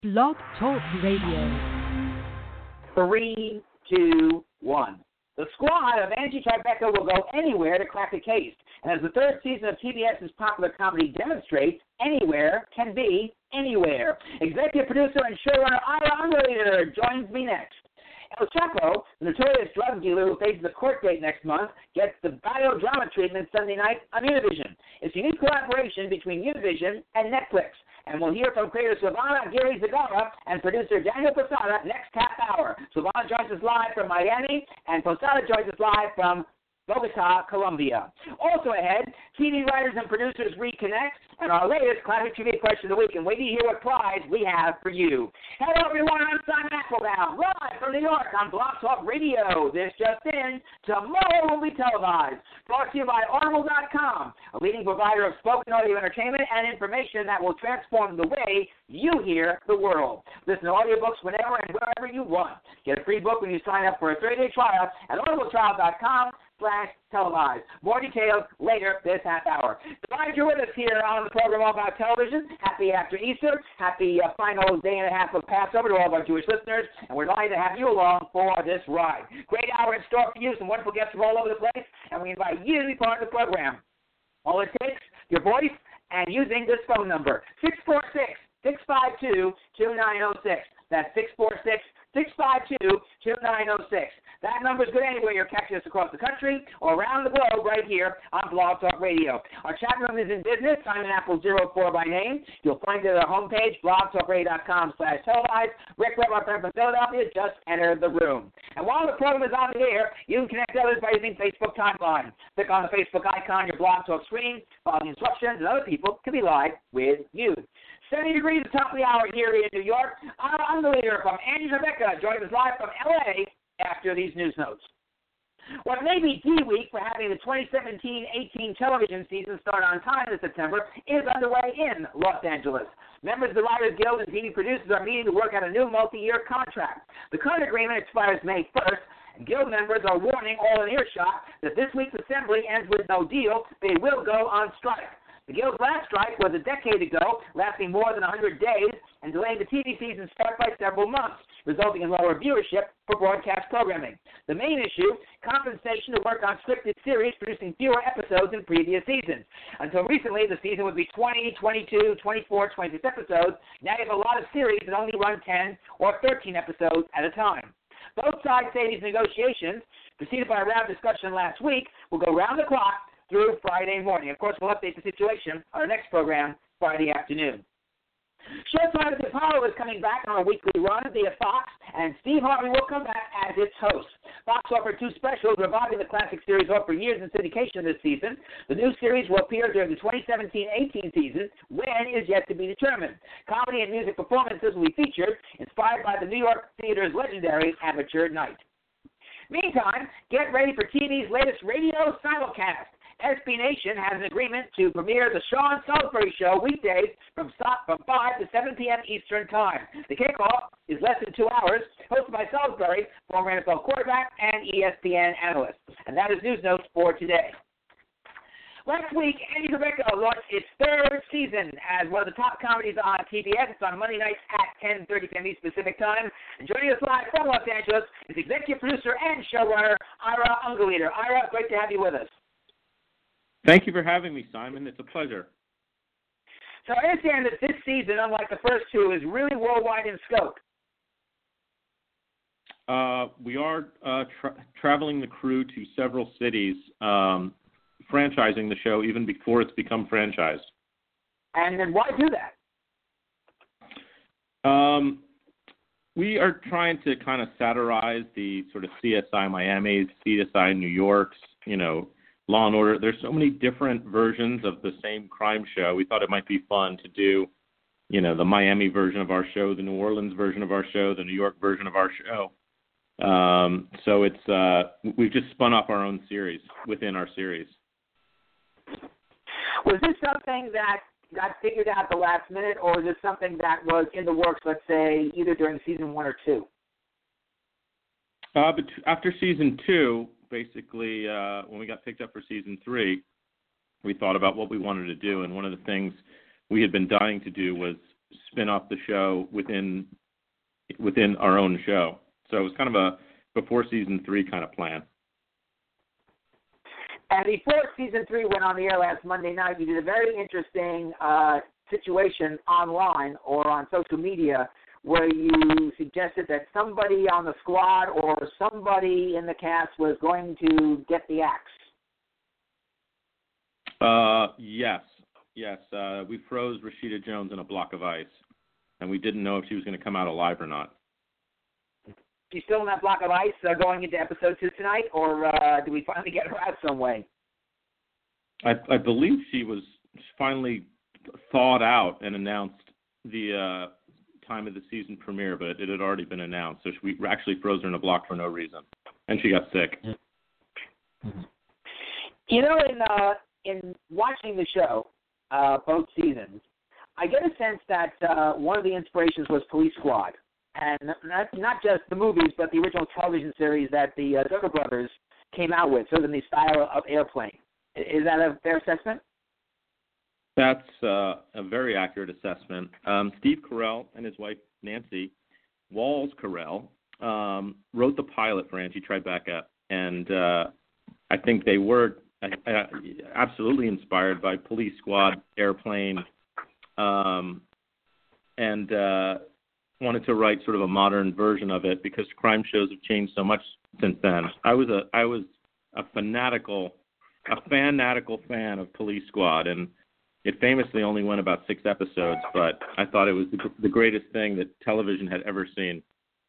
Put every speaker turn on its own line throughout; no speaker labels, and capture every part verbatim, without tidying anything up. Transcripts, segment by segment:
Blog Talk Radio.
Three, two, one. The squad of Angie Tribeca will go anywhere to crack a case. And as the third season of TBS's popular comedy demonstrates, anywhere can be anywhere. Executive producer and showrunner Ira Underleader joins me next. El Chapo, the notorious drug dealer who faces a court date next month, gets the biodrama treatment Sunday night on Univision. It's a unique collaboration between Univision and Netflix. And we'll hear from creator Silvana Giri Zagara and producer Daniel Posada next half hour. Silvana joins us live from Miami, and Posada joins us live from Bogota, Colombia. Also ahead, T V writers and producers reconnect, and our latest classic T V question of the week. And wait to hear what prize we have for you. Hello, everyone. I'm Simon Applebaum, live from New York on Blog Talk Radio. This just in, tomorrow will be televised. Brought to you by Audible dot com, a leading provider of spoken audio entertainment and information that will transform the way you hear the world. Listen to audiobooks whenever and wherever you want. Get a free book when you sign up for a thirty-day trial at audible trial dot com slash televised. More details later this half hour. Glad you're with us here on the program all about television. Happy after Easter. Happy uh, final day and a half of Passover to all of our Jewish listeners. And we're delighted to have you along for this ride. Great hour in store for you. Some wonderful guests from all over the place. And we invite you to be part of the program. All it takes, your voice, and using this phone number, six four six, six five two, two nine zero six. That's six four six, six five two, two nine zero six. That number is good anywhere you're catching us across the country or around the globe right here on Blog Talk Radio. Our chat room is in business, Simon Apple zero four by name. You'll find it at our homepage, blog talk radio dot com slash televised. Rick Webb, our friend from Philadelphia, just entered the room. And while the program is on the air, you can connect others by using Facebook Timeline. Click on the Facebook icon on your Blog Talk screen, follow the instructions, and other people can be live with you. seventy degrees at the top of the hour here in New York. I'm the leader from Angie Tribeca, joining us live from L A after these news notes. What may be D-Week for having the twenty seventeen eighteen television season start on time this September is underway in Los Angeles. Members of the Writers Guild and T V producers are meeting to work out a new multi-year contract. The current agreement expires May first, and Guild members are warning all in earshot that this week's assembly ends with no deal. They will go on strike. The Guild's last strike was a decade ago, lasting more than one hundred days, and delaying the T V season start by several months, resulting in lower viewership for broadcast programming. The main issue, compensation to work on scripted series producing fewer episodes in previous seasons. Until recently, the season would be twenty, twenty-two, twenty-four, twenty-six episodes. Now you have a lot of series that only run ten or thirteen episodes at a time. Both sides say these negotiations, preceded by a round discussion last week, will go round the clock through Friday morning. Of course, we'll update the situation on our next program Friday afternoon. Showtime with Apollo is coming back on a weekly run via Fox, and Steve Harvey will come back as its host. Fox offered two specials reviving the classic series off for years in syndication this season. The new series will appear during the twenty seventeen eighteen season. When is yet to be determined. Comedy and music performances will be featured, inspired by the New York Theater's legendary Amateur Night. Meantime, get ready for T V's latest radio simulcast. S B Nation has an agreement to premiere the Sean Salisbury Show weekdays from from five to seven p.m. Eastern Time. The kickoff is less than two hours, hosted by Salisbury, former N F L quarterback and E S P N analyst. And that is news notes for today. Last week, Angie Tribeca launched its third season as one of the top comedies on T B S. It's on Monday nights at ten thirty p.m. East Pacific Time. And joining us live from Los Angeles is executive producer and showrunner Ira Underleader. Ira, great to have you with us.
Thank you for having me, Simon. It's a pleasure.
So I understand that this season, unlike the first two, is really worldwide in scope.
Uh, we are uh, tra- traveling the crew to several cities, um, franchising the show even before it's become franchised.
And then why do that?
Um, we are trying to kind of satirize the sort of C S I Miami's, C S I New York's, you know, Law and Order. There's so many different versions of the same crime show. We thought it might be fun to do, you know, the Miami version of our show, the New Orleans version of our show, the New York version of our show. Um, so it's uh, we've just spun off our own series within our series.
Was this something that got figured out at the last minute, or was this something that was in the works, let's say, either during season one or two?
Uh, but after season two, basically, uh, when we got picked up for season three, we thought about what we wanted to do, and one of the things we had been dying to do was spin off the show within within our own show. So it was kind of a before season three kind of plan.
And before season three went on the air last Monday night, you did a very interesting uh, situation online or on social media where you suggested that somebody on the squad or somebody in the cast was going to get the axe.
Uh, yes, yes. Uh, we froze Rashida Jones in a block of ice, and we didn't know if she was going to come out alive or not.
She's still in that block of ice uh, going into episode two tonight, or uh, do we finally get her out some way?
I, I believe she was finally thawed out and announced the uh, time of the season premiere, but it had already been announced. So we actually froze her in a block for no reason, and she got sick.
Mm-hmm. You know, in uh, in watching the show, uh, both seasons, I get a sense that uh, one of the inspirations was Police Squad. And not, not just the movies, but the original television series that the uh, Zucker brothers came out with, sort of in the style of Airplane. Is that a fair assessment?
That's uh, a very accurate assessment. Um, Steve Carell and his wife, Nancy Walls Carell, um, wrote the pilot for Angie Tribeca, and uh, I think they were uh, absolutely inspired by Police Squad, Airplane, um, and... Uh, wanted to write sort of a modern version of it because crime shows have changed so much since then. I was a I was a fanatical a fanatical fan of Police Squad, and it famously only went about six episodes, but I thought it was the, the greatest thing that television had ever seen.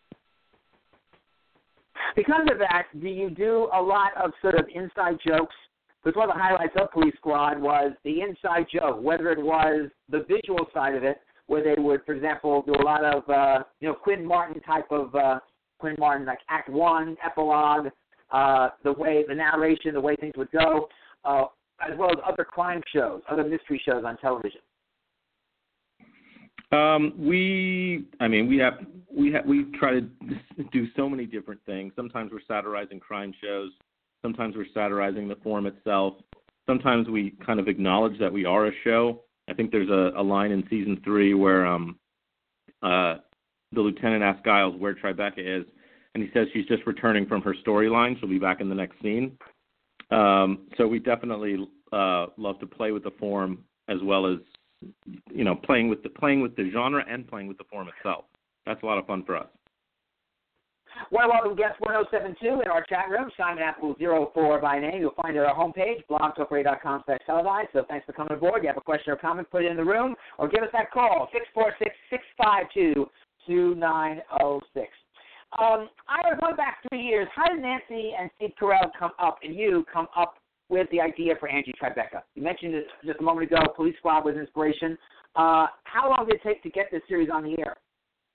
Because of that, do you do a lot of sort of inside jokes? Because one of the highlights of Police Squad was the inside joke, whether it was the visual side of it, where they would, for example, do a lot of, uh, you know, Quinn Martin type of, uh, Quinn Martin, like Act One, epilogue, uh, the way, the narration, the way things would go, uh, as well as other crime shows, other mystery shows on television.
Um, we, I mean, we have, we have, we try to do so many different things. Sometimes we're satirizing crime shows. Sometimes we're satirizing the form itself. Sometimes we kind of acknowledge that we are a show. I think there's a, a line in season three where um, uh, the lieutenant asks Giles where Tribeca is, and he says she's just returning from her storyline. She'll be back in the next scene. Um, so we definitely uh, love to play with the form as well as, you know, playing with the playing with the genre and playing with the form itself. That's a lot of fun for us.
Well, welcome guest one oh seven two in our chat room, Simon Apple zero four by name. You'll find it at our homepage, blog talk radio dot com slash televised. So thanks for coming aboard. You have a question or comment, put it in the room, or give us that call, six four six, six five two, two nine zero six. Um, I was going back three years. How did Nancy and Steve Carell come up, and you come up with the idea for Angie Tribeca? You mentioned it just a moment ago, Police Squad was inspiration. Uh, how long did it take to get this series on the air?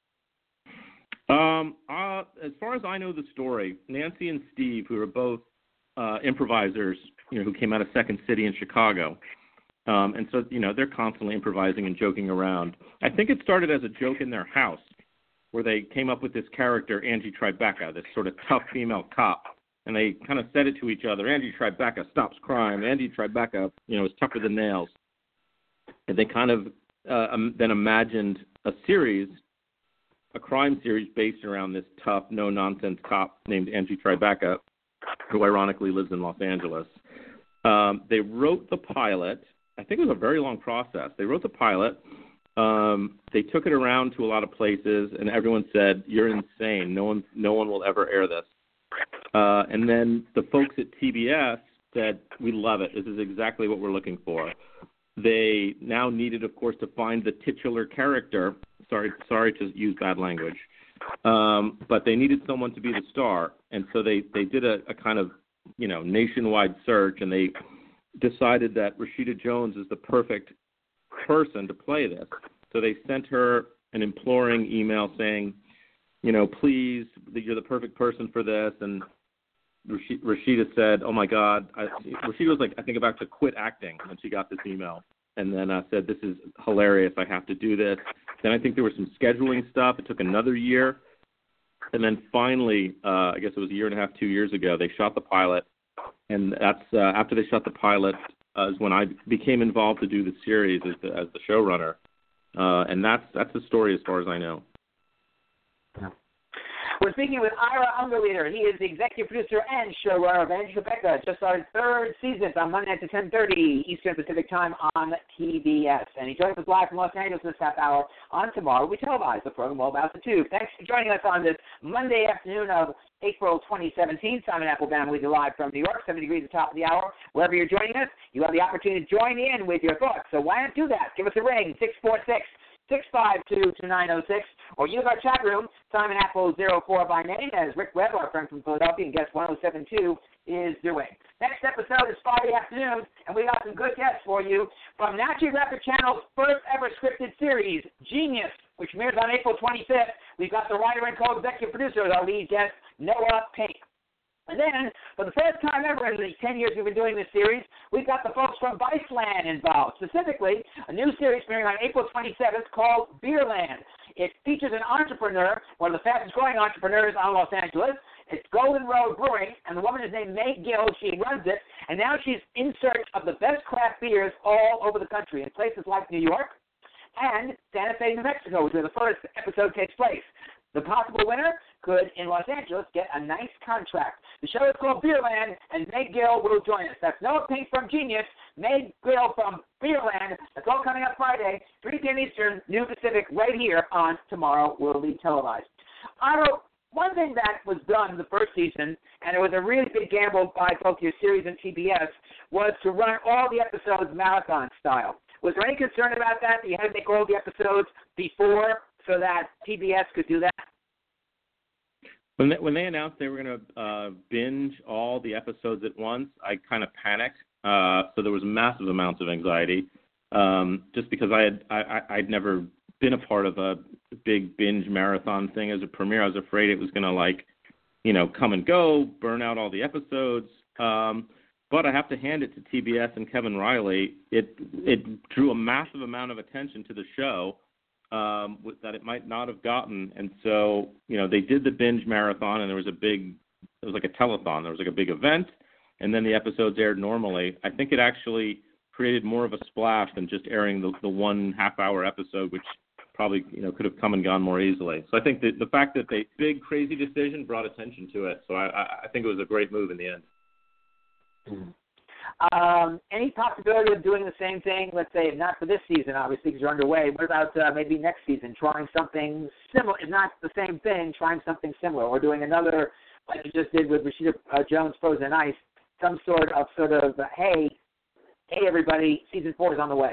Um, uh, as far as I know the story, Nancy and Steve, who are both uh, improvisers, you know, who came out of Second City in Chicago, um, and so, you know, they're constantly improvising and joking around. I think it started as a joke in their house, where they came up with this character, Angie Tribeca, this sort of tough female cop, and they kind of said it to each other. Angie Tribeca stops crime. Angie Tribeca, you know, is tougher than nails. And they kind of uh, um, then imagined a series, a crime series based around this tough, no-nonsense cop named Angie Tribeca, who ironically lives in Los Angeles. Um, they wrote the pilot. I think it was a very long process. They wrote the pilot. Um, they took it around to a lot of places, and everyone said, "You're insane. No one, no one will ever air this." Uh, and then the folks at T B S said, "We love it. This is exactly what we're looking for." They now needed, of course, to find the titular character. Sorry, sorry to use bad language, um, but they needed someone to be the star, and so they, they did a, a kind of, you know, nationwide search, and they decided that Rashida Jones is the perfect person to play this. So they sent her an imploring email saying, you know, please, you're the perfect person for this, and Rashida said, "Oh my God!" I, Rashida was like, I think about to quit acting when she got this email, and then I said, "This is hilarious. I have to do this." Then I think there was some scheduling stuff. It took another year, and then finally, uh, I guess it was a year and a half, two years ago, they shot the pilot, and that's uh, after they shot the pilot uh, is when I became involved to do the series as the, as the showrunner. uh, and that's that's the story as far as I know.
We're speaking with Ira Ungerleider. He is the executive producer and showrunner of Angie Tribeca. Just started third season on Monday nights at ten thirty Eastern Pacific Time on T B S. And he joins us live from Los Angeles this half hour on tomorrow. We televise the program all about the tube. Thanks for joining us on this Monday afternoon of April twenty seventeen. Simon Applebaum with you live from New York, seventy degrees at the top of the hour. Wherever you're joining us, you have the opportunity to join in with your thoughts. So why not do that? Give us a ring, six four six, six five two, two nine zero six, or use our chat room, Simon Apple zero four by name, as Rick Webb, our friend from Philadelphia, and guest one oh seven two is doing. Next episode is Friday afternoon, and we got some good guests for you from Nat Geographic Channel's first ever scripted series, Genius, which premieres on April twenty-fifth. We've got the writer and co-executive producer as our lead guest, Noah Pink. And then, for the first time ever in the ten years we've been doing this series, we've got the folks from Viceland involved. Specifically, a new series premiering on April twenty-seventh called Beerland. It features an entrepreneur, one of the fastest-growing entrepreneurs on Los Angeles. It's Golden Road Brewing, and the woman is named Meg Gill. She runs it, and now she's in search of the best craft beers all over the country, in places like New York and Santa Fe, New Mexico, which is where the first episode takes place. The possible winner could, in Los Angeles, get a nice contract. The show is called Beerland, and Meg Gill will join us. That's Noah Pink from Genius, Meg Gill from Beerland. That's all coming up Friday, three p.m. Eastern, noon Pacific, right here on Tomorrow Will Be Televised. Otto, one thing that was done in the first season, and it was a really big gamble by both your series and T B S, was to run all the episodes marathon style. Was there any concern about that, that you had to make all the episodes before so that T B S could do that?
When they, when they announced they were going to uh, binge all the episodes at once, I kind of panicked. Uh, so there was massive amounts of anxiety, um, just because I had I, I'd never been a part of a big binge marathon thing as a premiere. I was afraid it was going to like, you know, come and go, burn out all the episodes. Um, but I have to hand it to T B S and Kevin Riley. It it drew a massive amount of attention to the show um, that it might not have gotten. And so, you know, they did the binge marathon, and there was a big, it was like a telethon. There was like a big event, and then the episodes aired normally. I think it actually created more of a splash than just airing the, the one half-hour episode, which probably, you know, could have come and gone more easily. So I think that the fact that they big crazy decision brought attention to it. So I, I think it was a great move in the end.
Mm-hmm. Um, any possibility of doing the same thing? Let's say not for this season, obviously, because you're underway. What about uh, maybe next season, trying something similar? If not the same thing, trying something similar, or doing another like you just did with Rashida uh, Jones, Frozen Ice, some sort of sort of uh, hey, hey everybody, season four is on the way.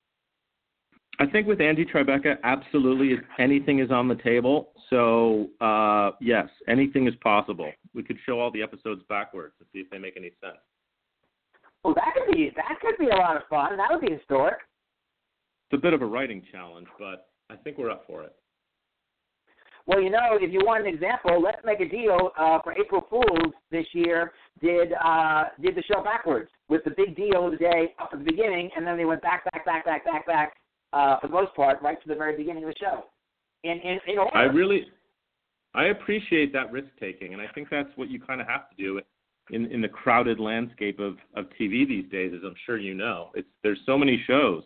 I think with Angie Tribeca, absolutely, anything is on the table. So, uh, yes, anything is possible. We could show all the episodes backwards to see if they make any sense.
Well, that could be that could be a lot of fun. That would be historic.
It's a bit of a writing challenge, but I think we're up for it.
Well, you know, if you want an example, Let's Make a Deal uh, for April Fools this year did uh, did the show backwards with the big deal of the day up at the beginning, and then they went back, back, back, back, back, back. Uh, for the most part, right to the very beginning of the show. In, in, in order.
I really, I appreciate that risk taking, and I think that's what you kind of have to do in in the crowded landscape of, of T V these days. As I'm sure you know, it's there's so many shows.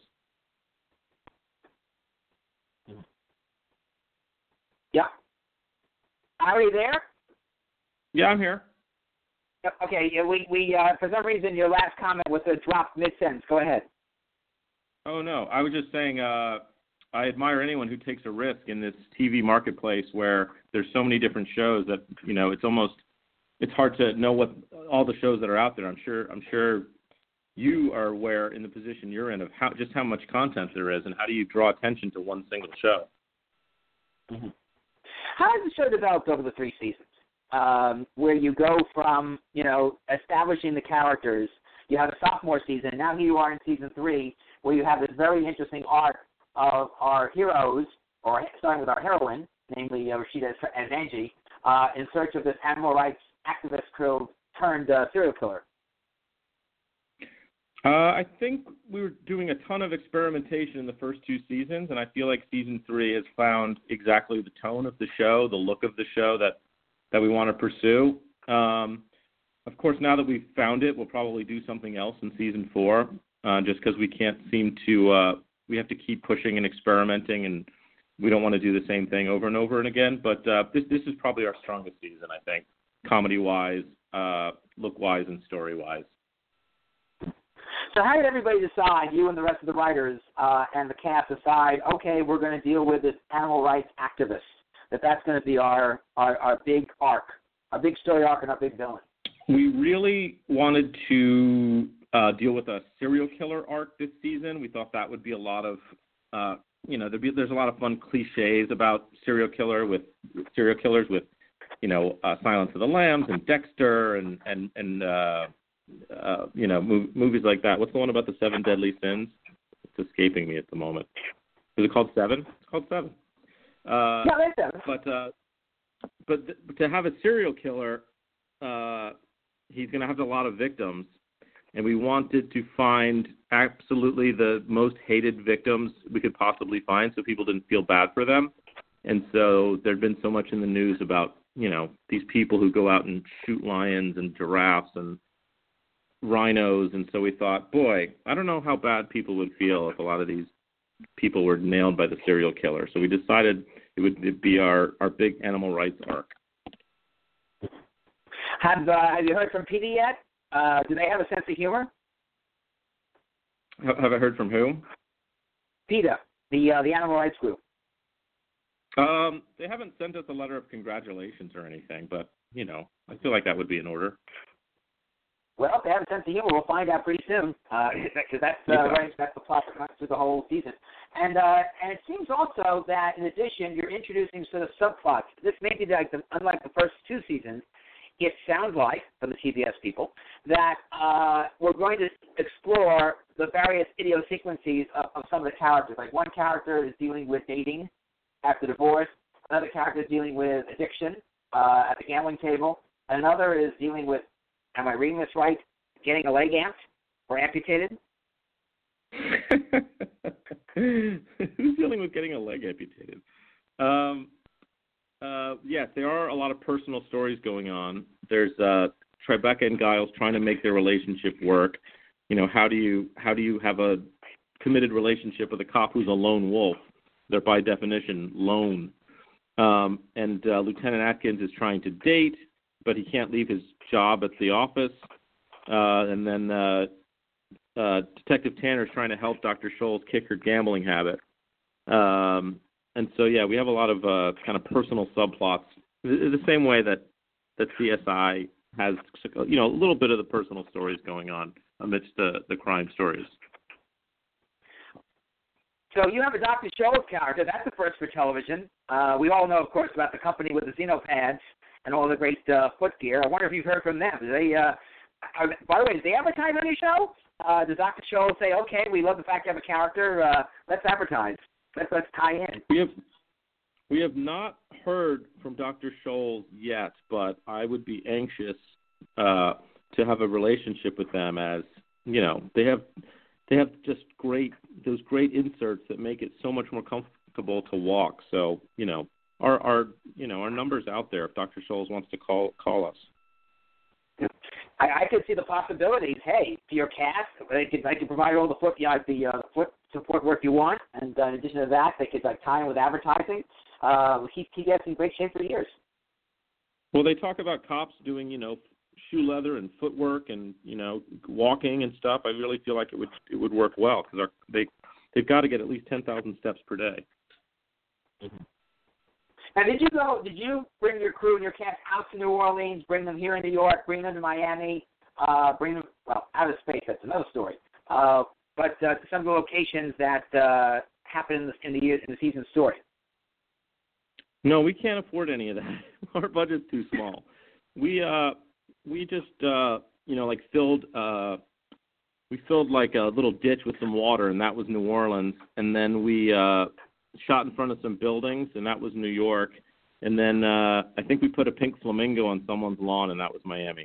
Yeah. Are you there?
Yeah, I'm here.
Okay. Yeah, we we uh, for some reason your last comment was a drop mid sentence. Go ahead.
Oh, no. I was just saying uh, I admire anyone who takes a risk in this T V marketplace where there's so many different shows that, you know, it's almost it's hard to know what all the shows that are out there. I'm sure I'm sure you are aware in the position you're in of how just how much content there is and how do you draw attention to one single show.
Mm-hmm. How has the show developed over the three seasons um, where you go from, you know, establishing the characters? You have a sophomore season, and now here you are in season three, where you have this very interesting arc of our heroes, or starting with our heroine, namely uh, Rashida and Angie, uh, in search of this animal rights activist crew turned uh, serial killer.
Uh, I think we were doing a ton of experimentation in the first two seasons, and I feel like season three has found exactly the tone of the show, the look of the show that, that we want to pursue. Um, Of course, now that we've found it, we'll probably do something else in season four, uh, just because we can't seem to uh, we have to keep pushing and experimenting, and we don't want to do the same thing over and over and again. But uh, this this is probably our strongest season, I think, comedy-wise, uh, look-wise, and story-wise.
So how did everybody decide, you and the rest of the writers uh, and the cast decide, okay, we're going to deal with this animal rights activist, that that's going to be our, our, our big arc, our big story arc and our big villain?
We really wanted to uh, deal with a serial killer arc this season. We thought that would be a lot of, uh, you know, there'd be, there's a lot of fun cliches about serial killer with serial killers with, you know, uh, Silence of the Lambs and Dexter and and and uh, uh, you know, mov- movies like that. What's the one about the seven deadly sins? It's escaping me at the moment. Is it called Seven? It's called Seven. Uh,
yeah, that's Seven.
But uh, but th- to have a serial killer, uh, he's going to have a lot of victims, and we wanted to find absolutely the most hated victims we could possibly find, so people didn't feel bad for them. And so there'd been so much in the news about, you know, these people who go out and shoot lions and giraffes and rhinos, and so we thought, boy, I don't know how bad people would feel if a lot of these people were nailed by the serial killer. So we decided it would be our, our big animal rights arc.
Have uh, Have you heard from P D yet? Uh, do they have a sense of humor?
Have, have I heard from who?
PETA, the uh, the animal rights group.
Um, they haven't sent us a letter of congratulations or anything, but you know, I feel like that would be in order.
Well, if they have a sense of humor, we'll find out pretty soon, because uh, that's uh,
yeah.
right, that's the plot that runs through the whole season. And uh, and it seems also that in addition, you're introducing sort of subplots. This may be like the, unlike the first two seasons. It sounds like, from the T B S people, that uh, we're going to explore the various idiosyncrasies of, of some of the characters. Like one character is dealing with dating after divorce, another character is dealing with addiction uh, at the gambling table, and another is dealing with, am I reading this right, getting a leg amped or amputated?
Who's dealing with getting a leg amputated? Um, uh, yes, there are a lot of personal stories going on. There's uh, Tribeca and Giles trying to make their relationship work. You know, how do you how do you have a committed relationship with a cop who's a lone wolf? They're by definition lone. Um, and uh, Lieutenant Atkins is trying to date, but he can't leave his job at the office. Uh, and then uh, uh, Detective Tanner is trying to help Doctor Scholes kick her gambling habit. Um, and so, yeah, we have a lot of uh, kind of personal subplots, the same way that, that C S I has, you know, a little bit of the personal stories going on amidst the, the crime stories.
So you have a Doctor Scholes character. That's the first for television. Uh, we all know, of course, about the company with the Xenopads and all the great uh, foot gear. I wonder if you've heard from them. Do they, uh, are, by the way, do they advertise on your show? Uh, does Doctor Scholes say, okay, we love the fact you have a character, uh, let's advertise, let's, let's tie in?
We have, we have not heard from Doctor Scholes yet, but I would be anxious uh, to have a relationship with them, as, you know, they have they have just great, those great inserts that make it so much more comfortable to walk. So, you know, Our, our, you know, our number's out there if Doctor Scholes wants to call call us.
I, I could see the possibilities. Hey, to your cast, they could, they could provide all the foot, you know, the uh, foot support work you want, and uh, in addition to that, they could like tie in with advertising. Uh, he he gets in great shape for years.
Well, they talk about cops doing, you know, shoe leather and footwork and, you know, walking and stuff. I really feel like it would it would work well because they they've got to get at least ten thousand steps per day.
Mm-hmm. Now, did you go? Did you bring your crew and your cast out to New Orleans? Bring them here in New York? Bring them to Miami? Uh, bring them well out of space? That's another story. Uh, but uh, to some of the locations that uh, happen in the in the, in the season story.
No, we can't afford any of that. Our budget's too small. We uh we just uh you know like filled uh we filled like a little ditch with some water, and that was New Orleans, and then we uh. shot in front of some buildings, and that was New York. And then uh, I think we put a pink flamingo on someone's lawn, and that was Miami.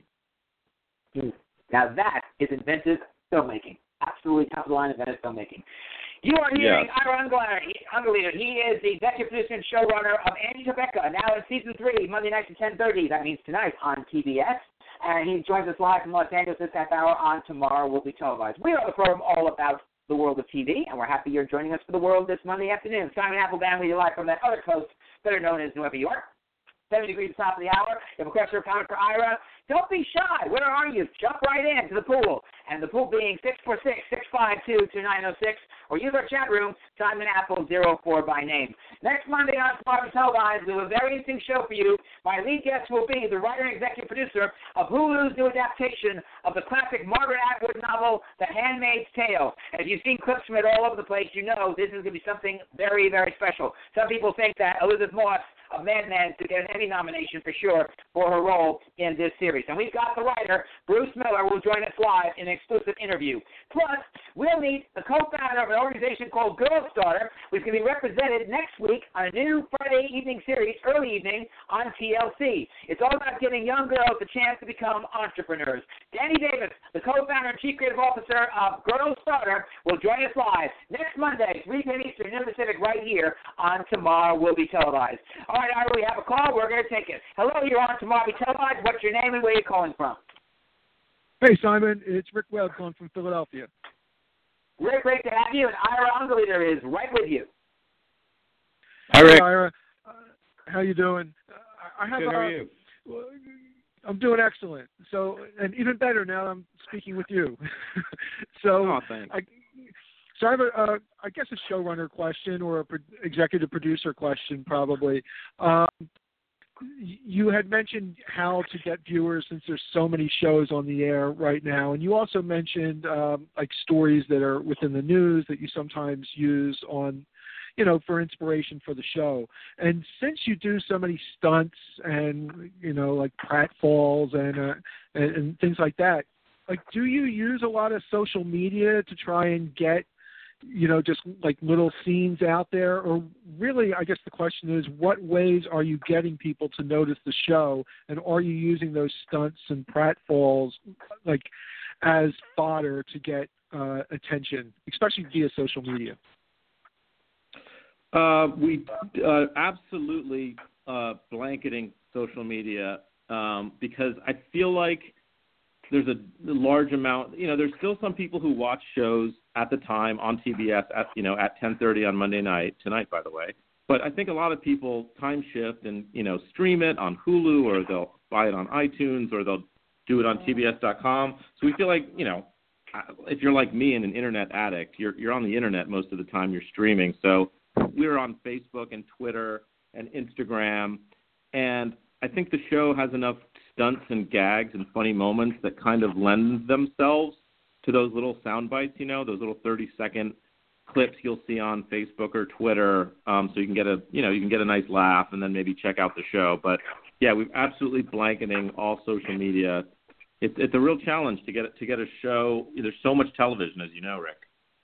Now that is inventive filmmaking. Absolutely top-of-the-line inventive filmmaking. You are hearing
yeah.
Ira Ungerleider. He is the executive producer and showrunner of Angie Tribeca, now in season three, Monday nights at ten thirty. That means tonight on T B S. And he joins us live from Los Angeles this half hour on Tomorrow Will Be Televised. We are the program all about the world of T V, and we're happy you're joining us for the world this Monday afternoon. Simon Applebaum with you live from that other coast, better known as New York. seven degrees at the top of the hour. If you have a question or comment for Ira, don't be shy. Where are you? Jump right in to the pool. And the pool being six four six, six five two, two nine zero six, or use our chat room, Simon Apple zero four by name. Next Monday on Smart and Televised, we have a very interesting show for you. My lead guest will be the writer and executive producer of Hulu's new adaptation of the classic Margaret Atwood novel, The Handmaid's Tale. And if you've seen clips from it all over the place, you know this is going to be something very, very special. Some people think that Elizabeth Moss of Mad Men to get an Emmy nomination for sure for her role in this series. And we've got the writer, Bruce Miller, who will join us live in an exclusive interview. Plus, we'll meet the co-founder of an organization called Girl Starter, which can be represented next week on a new Friday evening series, early evening, on T L C. It's all about giving young girls a chance to become entrepreneurs. Danny Davis, the co-founder and chief creative officer of Girl Starter, will join us live next Monday, three p.m. Eastern, noon Pacific, right here on Tomorrow Will Be Televised. All right, Ira, we have a call. We're going to take it. Hello, you're on Tomorrow Will Be Televised. What's your name and where are you calling from?
Hey, Simon. It's Rick Webb calling from Philadelphia.
Rick, great to have you. And Ira Ungerleider is right with you.
Hi, Rick.
Hey, Ira. Uh, how you doing? Uh, I have,
Good, how
uh,
are you?
I'm doing excellent. So, and even better now that I'm speaking with you. so,
Oh, thanks.
I, so I have a, uh, I guess a showrunner question or a pro- executive producer question probably. Um, you had mentioned how to get viewers since there's so many shows on the air right now, and you also mentioned um, like stories that are within the news that you sometimes use on, you know, for inspiration for the show. And since you do so many stunts and, you know, like pratfalls and, uh, and and things like that, like do you use a lot of social media to try and get, you know, just like little scenes out there? Or really, I guess the question is, what ways are you getting people to notice the show? And are you using those stunts and pratfalls like as fodder to get uh, attention, especially via social media?
Uh, we uh, absolutely uh, blanketing social media um, because I feel like there's a large amount. You know, there's still some people who watch shows at the time on T B S at you know at ten thirty on Monday night tonight, by the way. But I think a lot of people time shift and you know stream it on Hulu, or they'll buy it on iTunes, or they'll do it on T B S dot com. So we feel like you know if you're like me and an internet addict, you're you're on the internet most of the time. You're streaming, so we're on Facebook and Twitter and Instagram, and I think the show has enough stunts and gags and funny moments that kind of lend themselves to those little sound bites, you know, those little thirty-second clips you'll see on Facebook or Twitter, um, so you can get a, you know, you can get a nice laugh and then maybe check out the show. But yeah, we're absolutely blanketing all social media. It's it's a real challenge to get to get a show. There's so much television, as you know, Rick.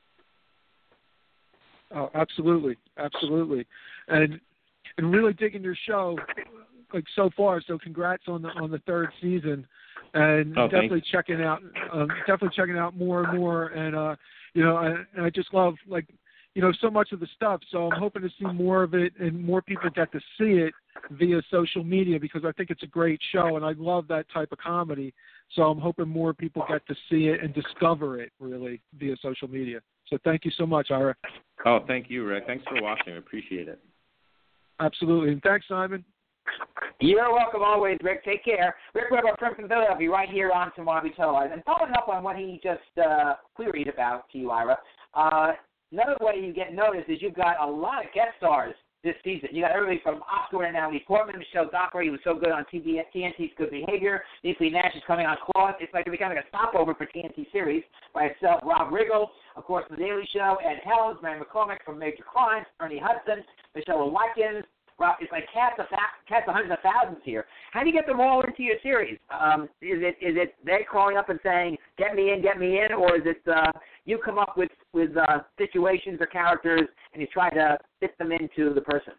Oh, absolutely, absolutely, and and really digging your show like so far. So congrats on the on the third season, and
oh,
definitely
thanks.
checking out, um, definitely checking out more and more. And uh, you know, I, and I just love like you know so much of the stuff. So I'm hoping to see more of it, and more people get to see it via social media because I think it's a great show, and I love that type of comedy. So I'm hoping more people get to see it and discover it really via social media. So thank you so much, Ira.
Oh, thank you, Rick. Thanks for watching. I appreciate it.
Absolutely. And thanks, Simon.
You're welcome always, Rick. Take care. Rick Webb from Philadelphia, right here on Tomorrow Will Be Televised. And following up on what he just uh, queried about to you, Ira, uh, another way you get noticed is you've got a lot of guest stars this season. You got everybody from Oscar winner Natalie Portman, Michelle Dockery, who was so good on T N T's Good Behavior. Niecy Nash is coming on Claude. It's like becoming a stopover for T N T series by itself. Rob Riggle, of course, The Daily Show, Ed Helms, Mary McCormick from Major Crimes, Ernie Hudson, Michelle Watkins. Rob, it's like cast of cast of hundreds of thousands here. How do you get them all into your series? Um, is it is it they calling up and saying, "Get me in, get me in," or is it uh, you come up with with uh, situations or characters and you try to fit them into the person?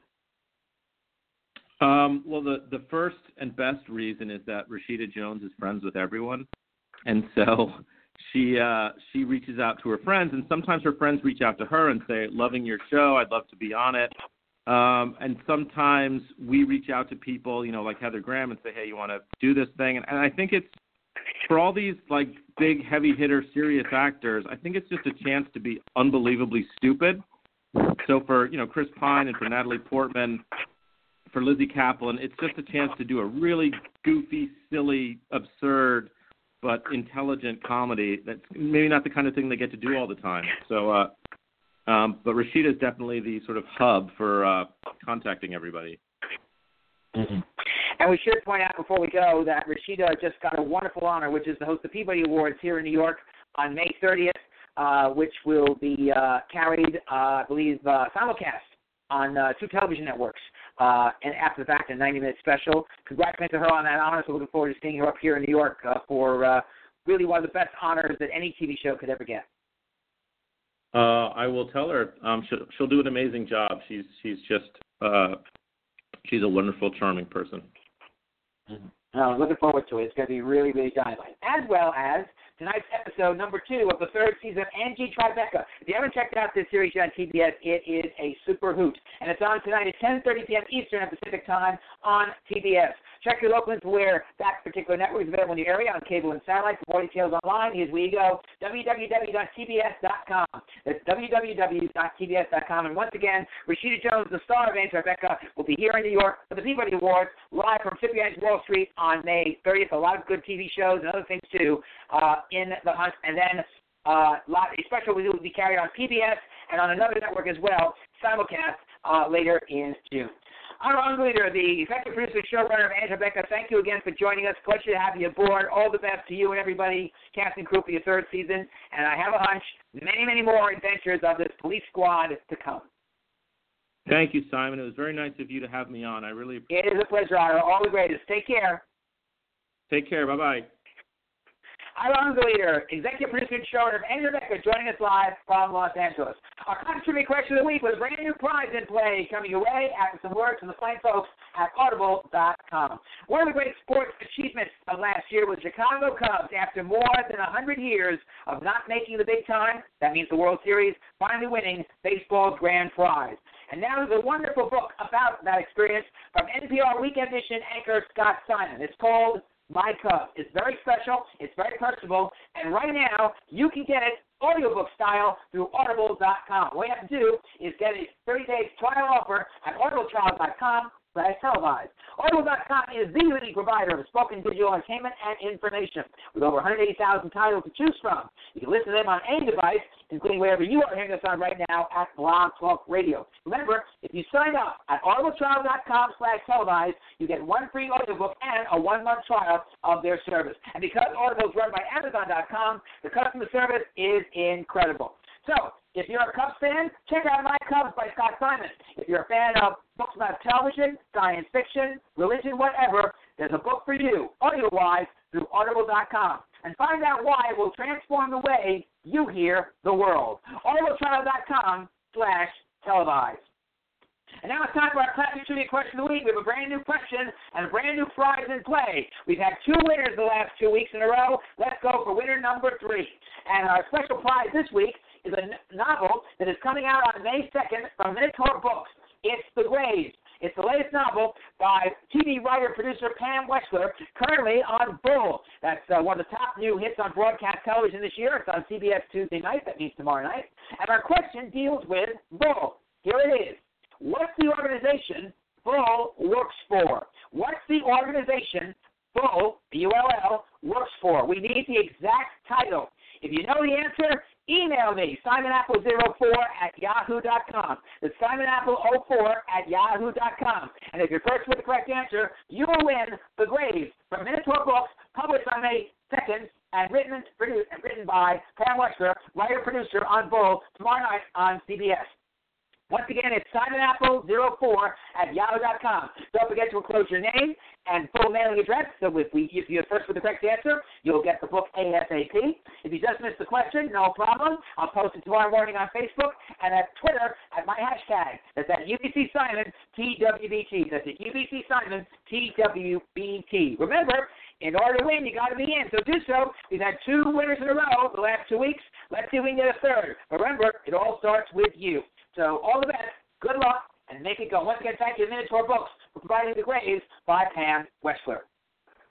Um, well, the, the first and best reason is that Rashida Jones is friends with everyone, and so she uh, she reaches out to her friends, and sometimes her friends reach out to her and say, "Loving your show, I'd love to be on it." Um, and sometimes we reach out to people, you know, like Heather Graham, and say, "Hey, you want to do this thing?" And, and I think it's for all these like big heavy hitter serious actors, I think it's just a chance to be unbelievably stupid. So for, you know, Chris Pine and for Natalie Portman, for Lizzie Kaplan, it's just a chance to do a really goofy, silly, absurd, but intelligent comedy that's maybe not the kind of thing they get to do all the time. So, uh, um, but Rashida is definitely the sort of hub for uh, contacting everybody.
Mm-hmm. And we should point out before we go that Rashida just got a wonderful honor, which is to host the Peabody Awards here in New York on May thirtieth, uh, which will be uh, carried, uh, I believe, uh, simulcast on uh, two television networks. Uh, and after the fact, a ninety-minute special. Congratulations to her on that honor. So looking forward to seeing her up here in New York uh, for uh, really one of the best honors that any T V show could ever get.
Uh, I will tell her. Um, she'll, she'll do an amazing job. She's she's just uh, she's a wonderful, charming person.
Mm-hmm. I'm looking forward to it. It's going to be really, really dynamite. As well as tonight's episode number two of the third season of Angie Tribeca. If you haven't checked out this series yet on T B S, it is a super hoot. And it's on tonight at ten thirty p.m. Eastern at Pacific Time on T B S. Check your local to where that particular network is available in your area on cable and satellite. For more details online, here's where you go, w w w dot t b s dot com. That's w w w dot t b s dot com. And once again, Rashida Jones, the star of Angie Tribeca, will be here in New York for the Peabody Awards, live from fifty Edge Wall Street on May thirtieth. A lot of good T V shows and other things, too, uh, in the hunt. And then uh, a special will be carried on P B S and on another network as well, simulcast uh, later in June. I'm Ron Leader, the executive producer and showrunner of Angie Tribeca. Thank you again for joining us. Pleasure to have you aboard. All the best to you and everybody, cast and crew, for your third season. And I have a hunch, many, many more adventures of this police squad to come.
Thank you, Simon. It was very nice of you to have me on. I really appreciate
it. It is a pleasure, Honor. All the greatest. Take care.
Take care. Bye-bye.
I'm Ron Leader, executive producer and showrunner of Angie Tribeca, joining us live from Los Angeles. Our contributing question of the week was a brand new prize in play coming your way after some words from the fine folks at audible dot com. One of the great sports achievements of last year was Chicago Cubs, after more than one hundred years of not making the big time, that means the World Series, finally winning baseball's grand prize. And now there's a wonderful book about that experience from N P R Weekend Edition anchor Scott Simon. It's called My Cubs. It's very special. It's very personable. And right now, you can get it audiobook style through audible dot com. All you have to do is get a thirty-day trial offer at audible trial dot com slash televised. audible dot com is the leading provider of spoken digital entertainment and information with over one hundred eighty thousand titles to choose from. You can listen to them on any device, including wherever you are hearing us on right now at Blog Talk Radio. Remember, if you sign up at audible trial dot com slash televised, you get one free audiobook and a one-month trial of their service. And because Audible is run by amazon dot com, the customer service is incredible. So, if you're a Cubs fan, check out My Cubs by Scott Simon. If you're a fan of books about television, science fiction, religion, whatever, there's a book for you, audio-wise, through audible dot com. And find out why it will transform the way you hear the world. audible trial dot com slash televised. And now it's time for our classic trivia question of the week. We have a brand new question and a brand new prize in play. We've had two winners the last two weeks in a row. Let's go for winner number three. And our special prize this week is a novel that is coming out on May second from Minotaur Books. It's The Graves. It's the latest novel by T V writer-producer Pam Wexler, currently on Bull. That's uh, one of the top new hits on broadcast television this year. It's on C B S Tuesday night. That means tomorrow night. And our question deals with Bull. Here it is. What's the organization Bull works for? What's the organization Bull, B U L L, works for? We need the exact title. If you know the answer, email me, simon apple zero four at yahoo dot com. That's simon apple zero four at yahoo dot com. And if you're first with the correct answer, you will win The Graves from Minotaur Books, published on May second, and written, produced, and written by Pam Wexler, writer-producer on Bull, tomorrow night on C B S. Once again, it's simon apple zero four at yahoo dot com. Don't forget to enclose your name and full mailing address. So if, we, if you're first with the correct answer, you'll get the book ASAP. If you just missed the question, no problem. I'll post it tomorrow morning on Facebook and at Twitter at my hashtag. That's at U B C Simon T W B T. That's at U B C Simon T W B T. Remember, in order to win, you got to be in. So do so. We've had two winners in a row the last two weeks. Let's see if we can get a third. Remember, it all starts with you. So all the best, good luck, and make it go. Once again, thank you to Minotaur Books for providing The Graves by Pam Wexler.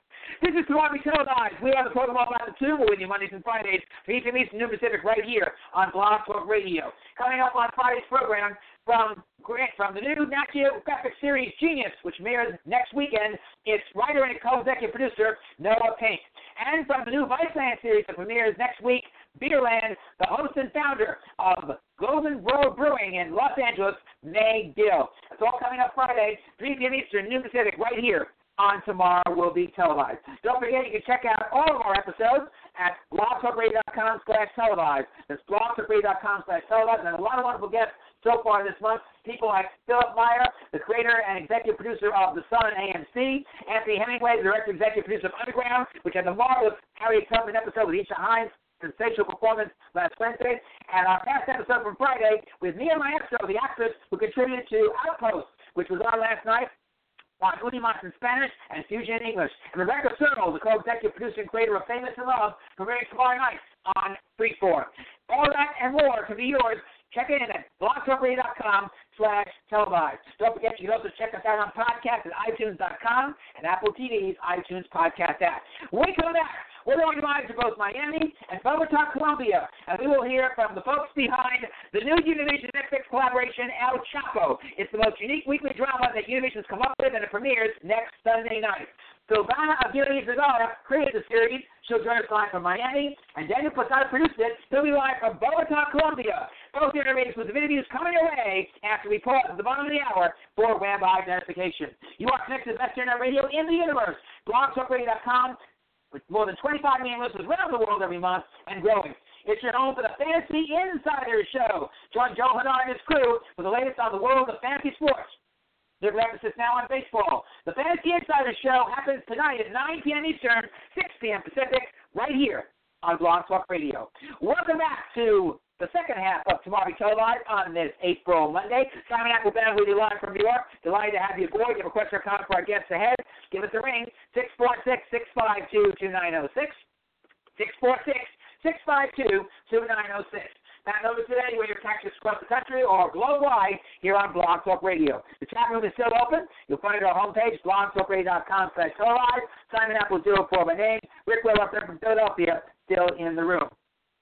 This is Tomorrow Be Televised. We have the program all about the tune with you Mondays and Fridays for Eastern Eastern New Pacific right here on Blog Talk Radio. Coming up on Friday's program from from the new Nat Geographic series Genius, which mirrors next weekend, its writer and co-executive producer Noah Pink. And from the new Viceland series that premieres next week, Beerland, the host and founder of Golden Road Brewing in Los Angeles, Meg Dill. It's all coming up Friday, three p.m. Eastern, noon Pacific, right here on Tomorrow Will Be Televised. Don't forget, you can check out all of our episodes at blogtalkradio.com slash televised. That's blogtalkradio.com slash televised. And a lot of wonderful guests so far this month. People like Philip Meyer, the creator and executive producer of The Sun and A M C. Anthony Hemingway, the director and executive producer of Underground, which had the marvelous Harriet Tubman episode with Isha Hines. Sensational performance last Wednesday, and our past episode from Friday with Mia Maestro, the actress who contributed to Outpost, which was on last night on Unimas in Spanish and Fusion in English. And Rebecca Searle, the co-executive producer and creator of Famous in Love, premiering tomorrow night on Freeform. All that and more can be yours. Check it in at blogtalkradio.com slash televised. Don't forget, you can also check us out on podcast at itunes dot com and Apple T V's iTunes podcast app. When we come back, we're going to live to both Miami and Bogota, Colombia, and we will hear from the folks behind the new Univision Netflix collaboration, El Chapo. It's the most unique weekly drama that Univision's come up with, and it premieres next Sunday night. Silvana Aguirre Zagara created the series. She'll join us live from Miami, and Daniel Posada produced it. He'll be live from Bogota, Colombia. Both interviews with the interviews coming your way after we pause at the bottom of the hour for web identification. You are connected to the best internet radio in the universe. blog talk radio dot com. With more than twenty-five million listeners around the world every month and growing. It's your home for the Fantasy Insider Show. Join Joe Hanar and his crew for the latest on the world of fantasy sports. Their emphasis now on baseball. The Fantasy Insider Show happens tonight at nine p.m. Eastern, six p.m. Pacific, right here on Blog Talk Radio. Welcome back to the second half of Tomorrow Be Televised on this April Monday. Simon Applebaum with you live from New York. Delighted to have you aboard. You have a question or comment for our guests ahead. Give us a ring, six four six, six five two, two nine zero six, six four six, six five two, two nine zero six. Pat notice today where your taxes across the country or globe-wide here on Blog Talk Radio. The chat room is still open. You'll find it on our homepage, blog talk radio dot com slash televised. Simon Apple zero four my name. Rick Will up there from Philadelphia, still in the room.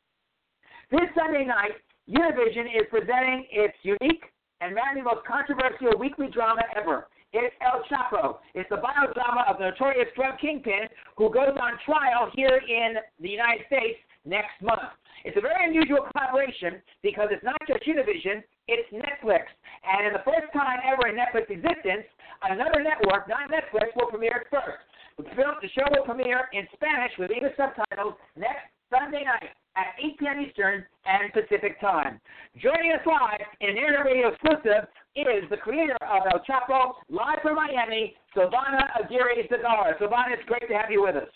This Sunday night, Univision is presenting its unique and maybe most controversial weekly drama ever. It's El Chapo. It's the biodrama of the notorious drug kingpin who goes on trial here in the United States next month. It's a very unusual collaboration because it's not just Univision, it's Netflix. And in the first time ever in Netflix existence, another network, not Netflix, will premiere it first. The film, the show will premiere in Spanish with English subtitles next Sunday night at eight p.m. Eastern and Pacific Time. Joining us live in an Internet Radio exclusive is the creator of El Chapo, live from Miami, Silvana Aguirre Zagara. Silvana, it's great to have you with us.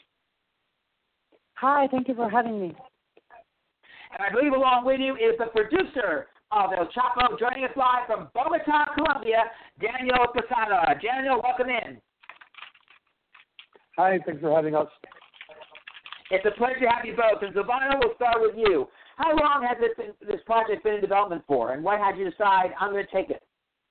Hi, thank you for having me.
And I believe along with you is the producer of El Chapo, joining us live from Bogota, Colombia, Daniel Posada. Daniel, welcome in.
Hi, thanks for having us.
It's a pleasure to have you both. And Silvana, we'll start with you. How long has this, been, this project been in development for, and what had you decide, I'm going to take it?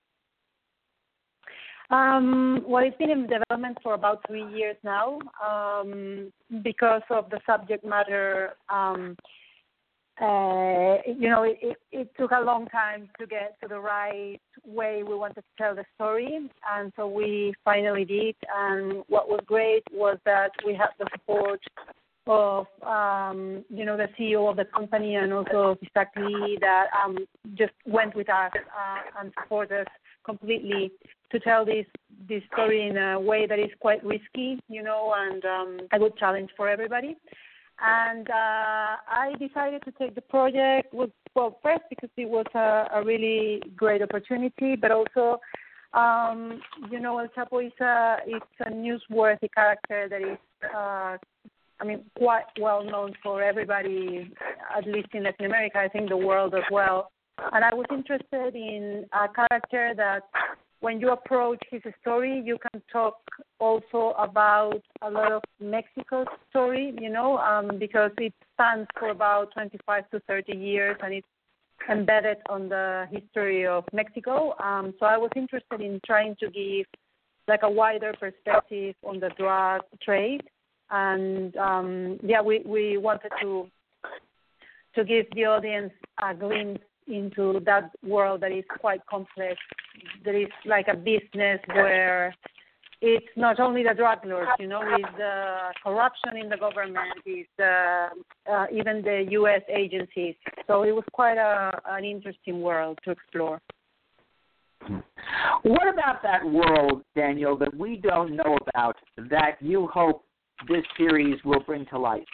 Um, well, it's been in development for about three years now um, because of the subject matter. Um, uh, you know, it, it, it took a long time to get to the right way we wanted to tell the story, and so we finally did. And what was great was that we had the support of, um, you know, the C E O of the company and also Isaac Lee that um, just went with us uh, and supported us completely to tell this this story in a way that is quite risky, you know, and um, a good challenge for everybody. And uh, I decided to take the project, with, well, first because it was a, a really great opportunity, but also, um, you know, El Chapo is a, it's a newsworthy character that is, uh, I mean, quite well known for everybody, at least in Latin America, I think the world as well. And I was interested in a character that when you approach his story, you can talk also about a lot of Mexico's story, you know, um, because it stands for about twenty-five to thirty years and it's embedded on the history of Mexico. Um, so I was interested in trying to give like a wider perspective on the drug trade and um, yeah, we, we wanted to to give the audience a glimpse into that world that is quite complex. There is like a business where it's not only the drug lords, you know, it's the corruption in the government, it's the, uh, even the U S agencies. So it was quite a, an interesting world to explore.
What about that world, Daniel, that we don't know about that you hope this series will bring to life?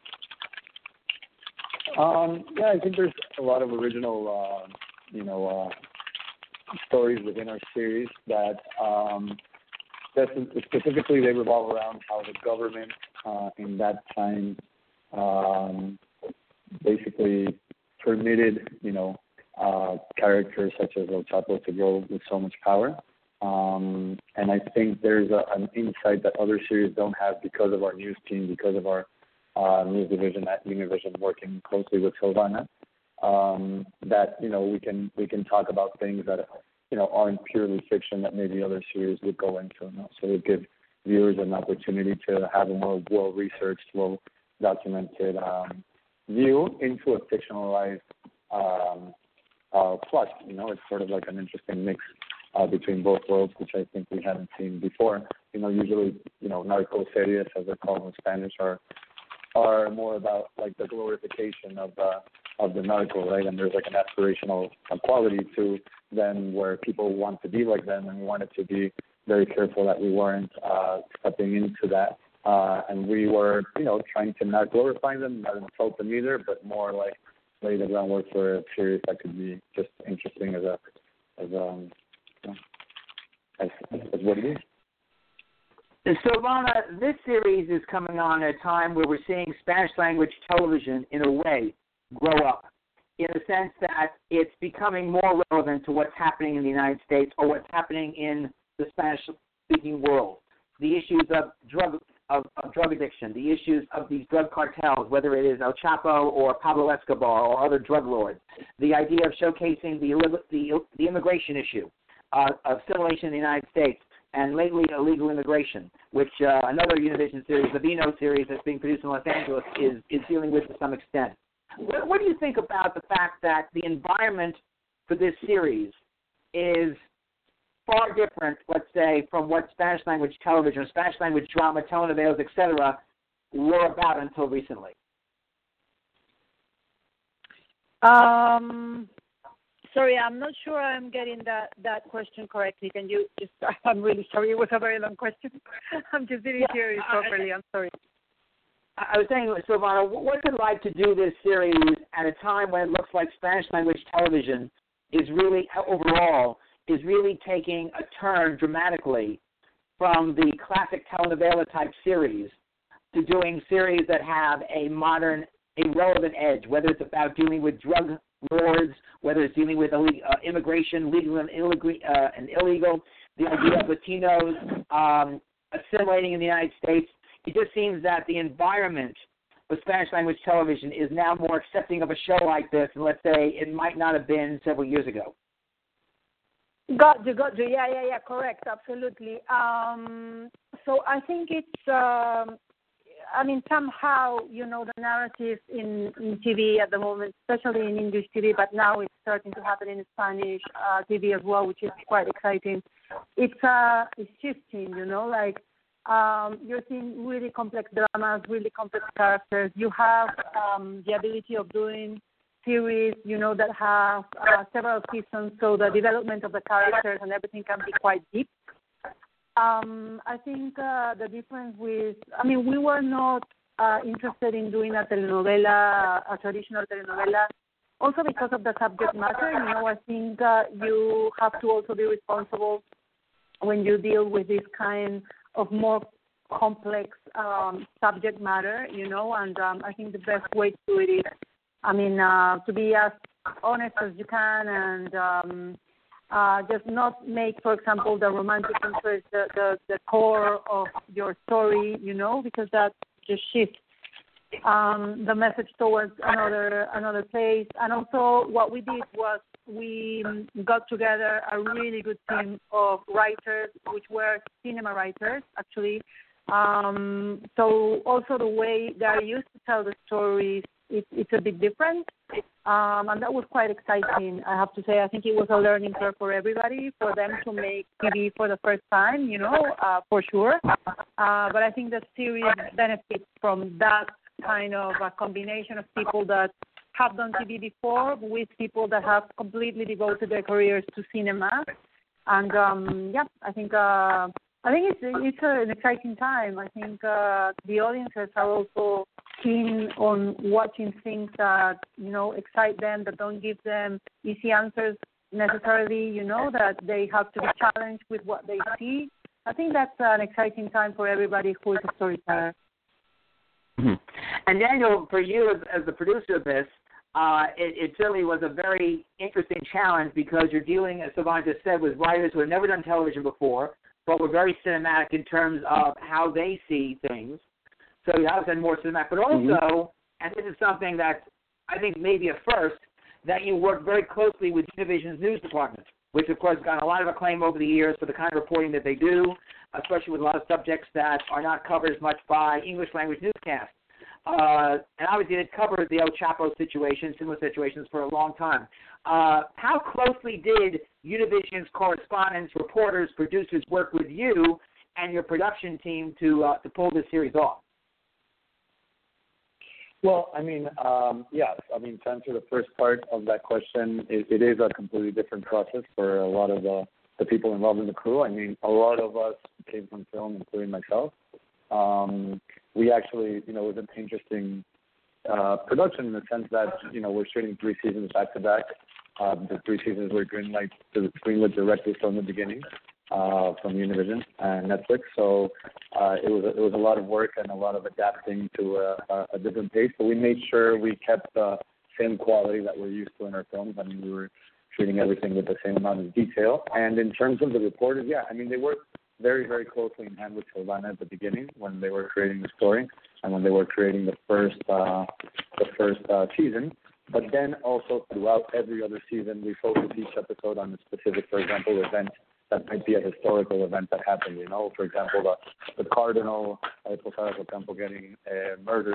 Um, yeah, I think there's a lot of original, uh, you know, uh, stories within our series that, um, that specifically they revolve around how the government uh, in that time um, basically permitted, you know, uh, characters such as El Chapo to grow with so much power. Um, and I think there's a, an insight that other series don't have because of our news team, because of our uh, news division at Univision working closely with Silvana. Um, that you know we can we can talk about things that you know aren't purely fiction that maybe other series would go into. You know? So we give viewers an opportunity to have a more well researched, well documented um, view into a fictionalized um, uh, plot. You know, it's sort of like an interesting mix uh, between both worlds, which I think we haven't seen before. You know, usually you know narco series, as they're called in Spanish, are are more about like the glorification of uh, of the narco, right? And there's like an aspirational quality to them where people want to be like them, and we wanted to be very careful that we weren't uh, stepping into that. Uh, and we were, you know, trying to not glorify them, not insult them either, but more like lay the groundwork for a series that could be just interesting as a, as um, you know, as, as, as what it is.
Silvana, this series is coming on at a time where we're seeing Spanish language television, in a way, grow up, in the sense that it's becoming more relevant to what's happening in the United States or what's happening in the Spanish-speaking world. The issues of drug of, of drug addiction, the issues of these drug cartels, whether it is El Chapo or Pablo Escobar or other drug lords, the idea of showcasing the the, the immigration issue uh, of assimilation in the United States, and lately illegal immigration, which uh, another Univision series, the Vino series that's being produced in Los Angeles, is, is dealing with to some extent. What, what do you think about the fact that the environment for this series is far different, let's say, from what Spanish language television, Spanish language drama, telenovelas, et cetera, were about until recently?
Um... Sorry, I'm not sure I'm getting that, that question correctly. Can you just, I'm really sorry, it was a very long question. I'm just didn't
yeah,
hear it properly, I'm sorry.
I was saying, Silvana, what's it like to do this series at a time when it looks like Spanish language television is really, overall, is really taking a turn dramatically from the classic telenovela type series to doing series that have a modern, a relevant edge, whether it's about dealing with drug lords, whether it's dealing with uh, immigration, legal and illegal, uh, and illegal, the idea of Latinos um, assimilating in the United States. It just seems that the environment of Spanish language television is now more accepting of a show like this than, let's say, it might not have been several years ago.
Got you, got you. Yeah, yeah, yeah, correct, absolutely. Um, so I think it's, um, I mean, somehow, you know, the narrative in, in T V at the moment, especially in English T V, but now it's starting to happen in Spanish uh, T V as well, which is quite exciting. It's uh, it's shifting, you know, like um, you're seeing really complex dramas, really complex characters. You have um, the ability of doing series, you know, that have uh, several seasons, so the development of the characters and everything can be quite deep. Um, I think uh, the difference with, I mean, we were not uh, interested in doing a telenovela, a traditional telenovela, also because of the subject matter. You know, I think uh, you have to also be responsible when you deal with this kind of more complex um, subject matter, you know, and um, I think the best way to do it is, I mean, uh, to be as honest as you can and um, Uh, just not make, for example, the romantic interest the, the, the core of your story, you know, because that just shifts um, the message towards another another place. And also what we did was we got together a really good team of writers, which were cinema writers, actually, Um, so also the way they are used to tell the stories, it, it's a bit different. Um, and that was quite exciting, I have to say. I think it was a learning curve for everybody, for them to make T V for the first time, you know, uh, for sure. Uh, but I think the series benefits from that kind of a combination of people that have done T V before with people that have completely devoted their careers to cinema. And, um, yeah, I think uh, I think it's, it's an exciting time. I think uh, the audiences are also keen on watching things that, you know, excite them, that don't give them easy answers necessarily, you know, that they have to be challenged with what they see. I think that's an exciting time for everybody who is a storyteller.
Mm-hmm. And Daniel, for you as, as the producer of this, uh, it, it certainly was a very interesting challenge because you're dealing, as Silvana just said, with writers who have never done television before, but were very cinematic in terms of how they see things. So you have to more cinematic, but also, mm-hmm. and this is something that I think maybe a first, that you work very closely with Univision's news department, which of course has gotten a lot of acclaim over the years for the kind of reporting that they do, especially with a lot of subjects that are not covered as much by English language newscasts. Uh, and obviously they covered the El Chapo situation, similar situations for a long time. Uh, how closely did Univision's correspondents, reporters, producers work with you and your production team to uh, to pull this series off?
Well, I mean, um, yes. I mean, to answer the first part of that question, it, it is a completely different process for a lot of the, the people involved in the crew. I mean, a lot of us came from film, including myself. Um, we actually, you know, it was an interesting uh, production in the sense that, you know, we're shooting three seasons back to back. Uh, the three seasons were greenlit, greenlit directly from the beginning. Uh, from Univision and Netflix, so uh, it was it was a lot of work and a lot of adapting to a, a, a different pace. But we made sure we kept the same quality that we're used to in our films. I mean, we were treating everything with the same amount of detail. And in terms of the reporters, yeah, I mean, they worked very, very closely in hand with Silvana at the beginning when they were creating the story and when they were creating the first uh, the first uh, season. But then also throughout every other season, we focus each episode on a specific, for example, event that might be a historical event that happened, you know. For example, the, the Cardinal uh, Posada Ocampo getting uh, murdered,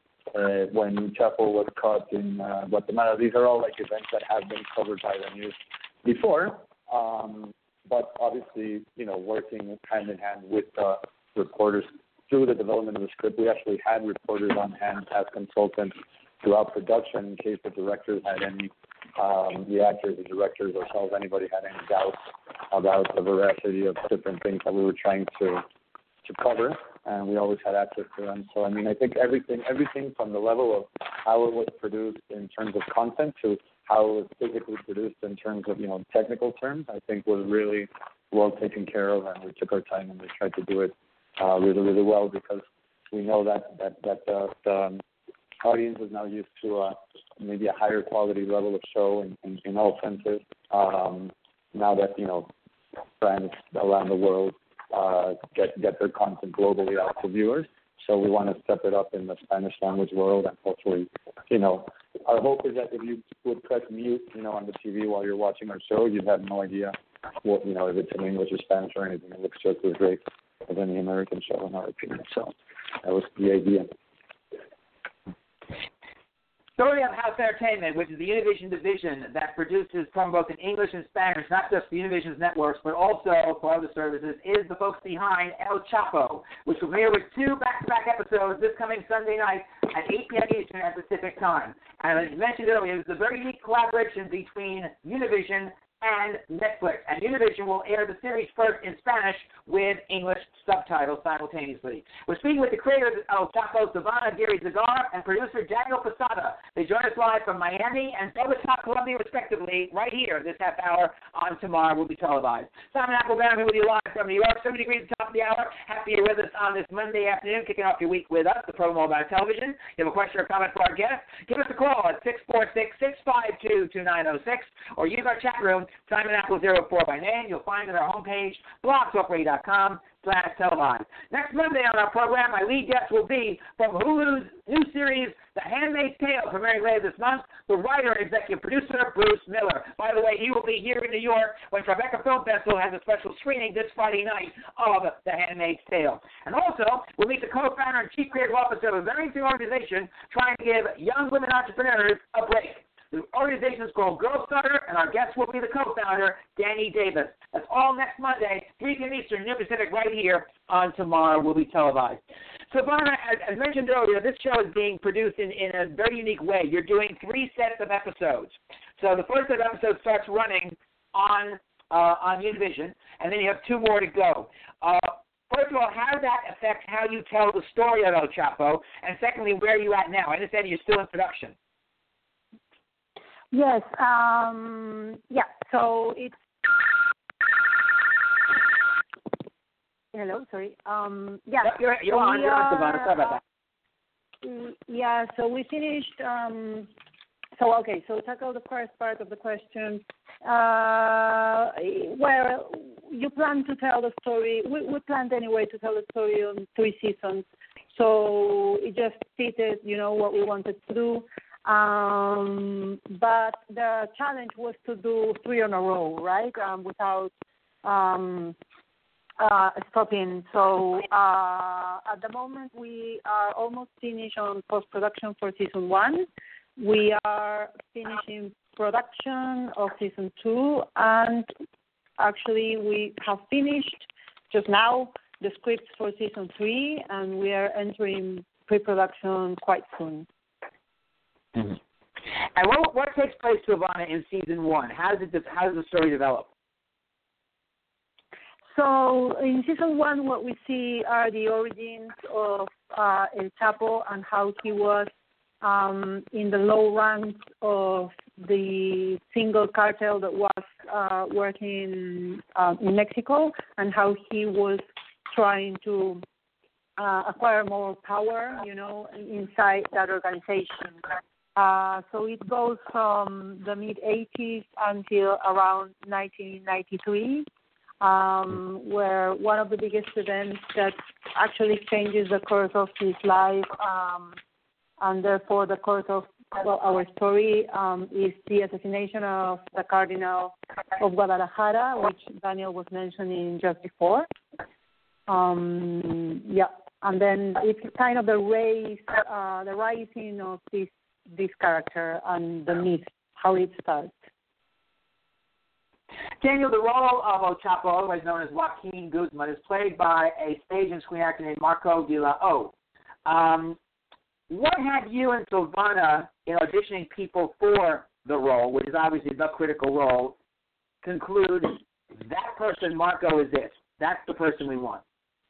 uh, when Chapo was caught in uh, Guatemala. These are all like events that have been covered by the news before. Um, but obviously, you know, working hand in hand with the reporters through the development of the script, we actually had reporters on hand as consultants throughout production in case the directors had any, um, the actors, the directors, ourselves, anybody had any doubts about the veracity of different things that we were trying to to cover, and we always had access to them. So, I mean, I think everything, everything from the level of how it was produced in terms of content to how it was physically produced in terms of, you know, technical terms, I think was really well taken care of, and we took our time and we tried to do it uh, really, really well because we know that that that uh, the um, audience is now used to uh, maybe a higher quality level of show in, in, in all senses. Um, now that, you know, brands around the world uh, get get their content globally out to viewers, so we want to step it up in the Spanish language world, and hopefully, you know, our hope is that if you would press mute, you know, on the T V while you're watching our show, you'd have no idea what, you know, if it's in English or Spanish or anything. It looks just as great as any American show, in our opinion. So that was the idea.
Story of House Entertainment, which is the Univision division that produces from both in English and Spanish, not just for Univision's networks, but also for other services, is the folks behind El Chapo, which will premiere with two back-to-back episodes this coming Sunday night at eight p.m. Eastern at Pacific Time. And as mentioned earlier, it's a very unique collaboration between Univision and Netflix. And Univision will air the series first in Spanish with English subtitles simultaneously. We're speaking with the creators of Chapo, Silvana Aguirre-Zagar, and producer Daniel Posada. They join us live from Miami and Bogota, Colombia, respectively, right here. This half hour on Tomorrow will be televised. Simon Applebaum here with you live from New York, seventy degrees at the top of the hour. Happy you're with us on this Monday afternoon, kicking off your week with us, the promo about television. You have a question or comment for our guest? Give us a call at six four six, six five two, two nine zero six or use our chat room, Simon Apple zero four by name. You'll find on our homepage, blog talk radio dot com slash televised. Next Monday on our program, my lead guest will be from Hulu's new series, The Handmaid's Tale, premiering later this month, the writer and executive producer, Bruce Miller. By the way, he will be here in New York when Tribeca Film Festival has a special screening this Friday night of The Handmaid's Tale. And also, we'll meet the co-founder and chief creative officer of a very interesting organization trying to give young women entrepreneurs a break. The organization is called Girl Starter, and our guest will be the co-founder, Danny Davis. That's all next Monday, three p.m. Eastern, New Pacific, right here on Tomorrow Will Be Televised. So, Ivana, as, as mentioned earlier, this show is being produced in, in a very unique way. You're doing three sets of episodes. So the first set of episodes starts running on uh, on Univision, and then you have two more to go. Uh, First of all, how does that affect how you tell the story of El Chapo? And secondly, where are you at now? I understand you're still in production.
Yes. Um, yeah. So it's hello. Sorry. Um, yeah.
No, you're you're
so
on.
We,
You're on,
uh,
Savannah. Sorry about that.
Yeah. So we finished. Um, so okay. So tackle the first part of the question. Uh, well, you plan to tell the story. We, we planned anyway to tell the story on three seasons. So it just fitted, you know, what we wanted to do. Um, but the challenge was to do three in a row, right? Um, without um, uh, stopping. So uh, at the moment, we are almost finished on post-production for season one. We are finishing production of season two, and actually we have finished just now the scripts for season three, and we are entering pre-production quite soon.
Mm-hmm. And what, what takes place, Savannah, in season one? How does it? How does the story develop?
So in season one, what we see are the origins of uh, El Chapo and how he was um, in the low ranks of the single cartel that was uh, working uh, in Mexico, and how he was trying to uh, acquire more power, you know, inside that organization. Uh, so it goes from the mid-eighties until around nineteen ninety-three, um, where one of the biggest events that actually changes the course of his life, um, and therefore the course of well, our story, um, is the assassination of the Cardinal of Guadalajara, which Daniel was mentioning just before. Um, yeah, and then it's kind of the raise, uh, the rising of this this character and the myth, how it starts.
Daniel, the role of El Chapo, otherwise known as Joaquin Guzman, is played by a stage and screen actor named Marco de la O. Um, what had you and Silvana, in auditioning people for the role, which is obviously the critical role, conclude that person, Marco, is it? That's the person we want?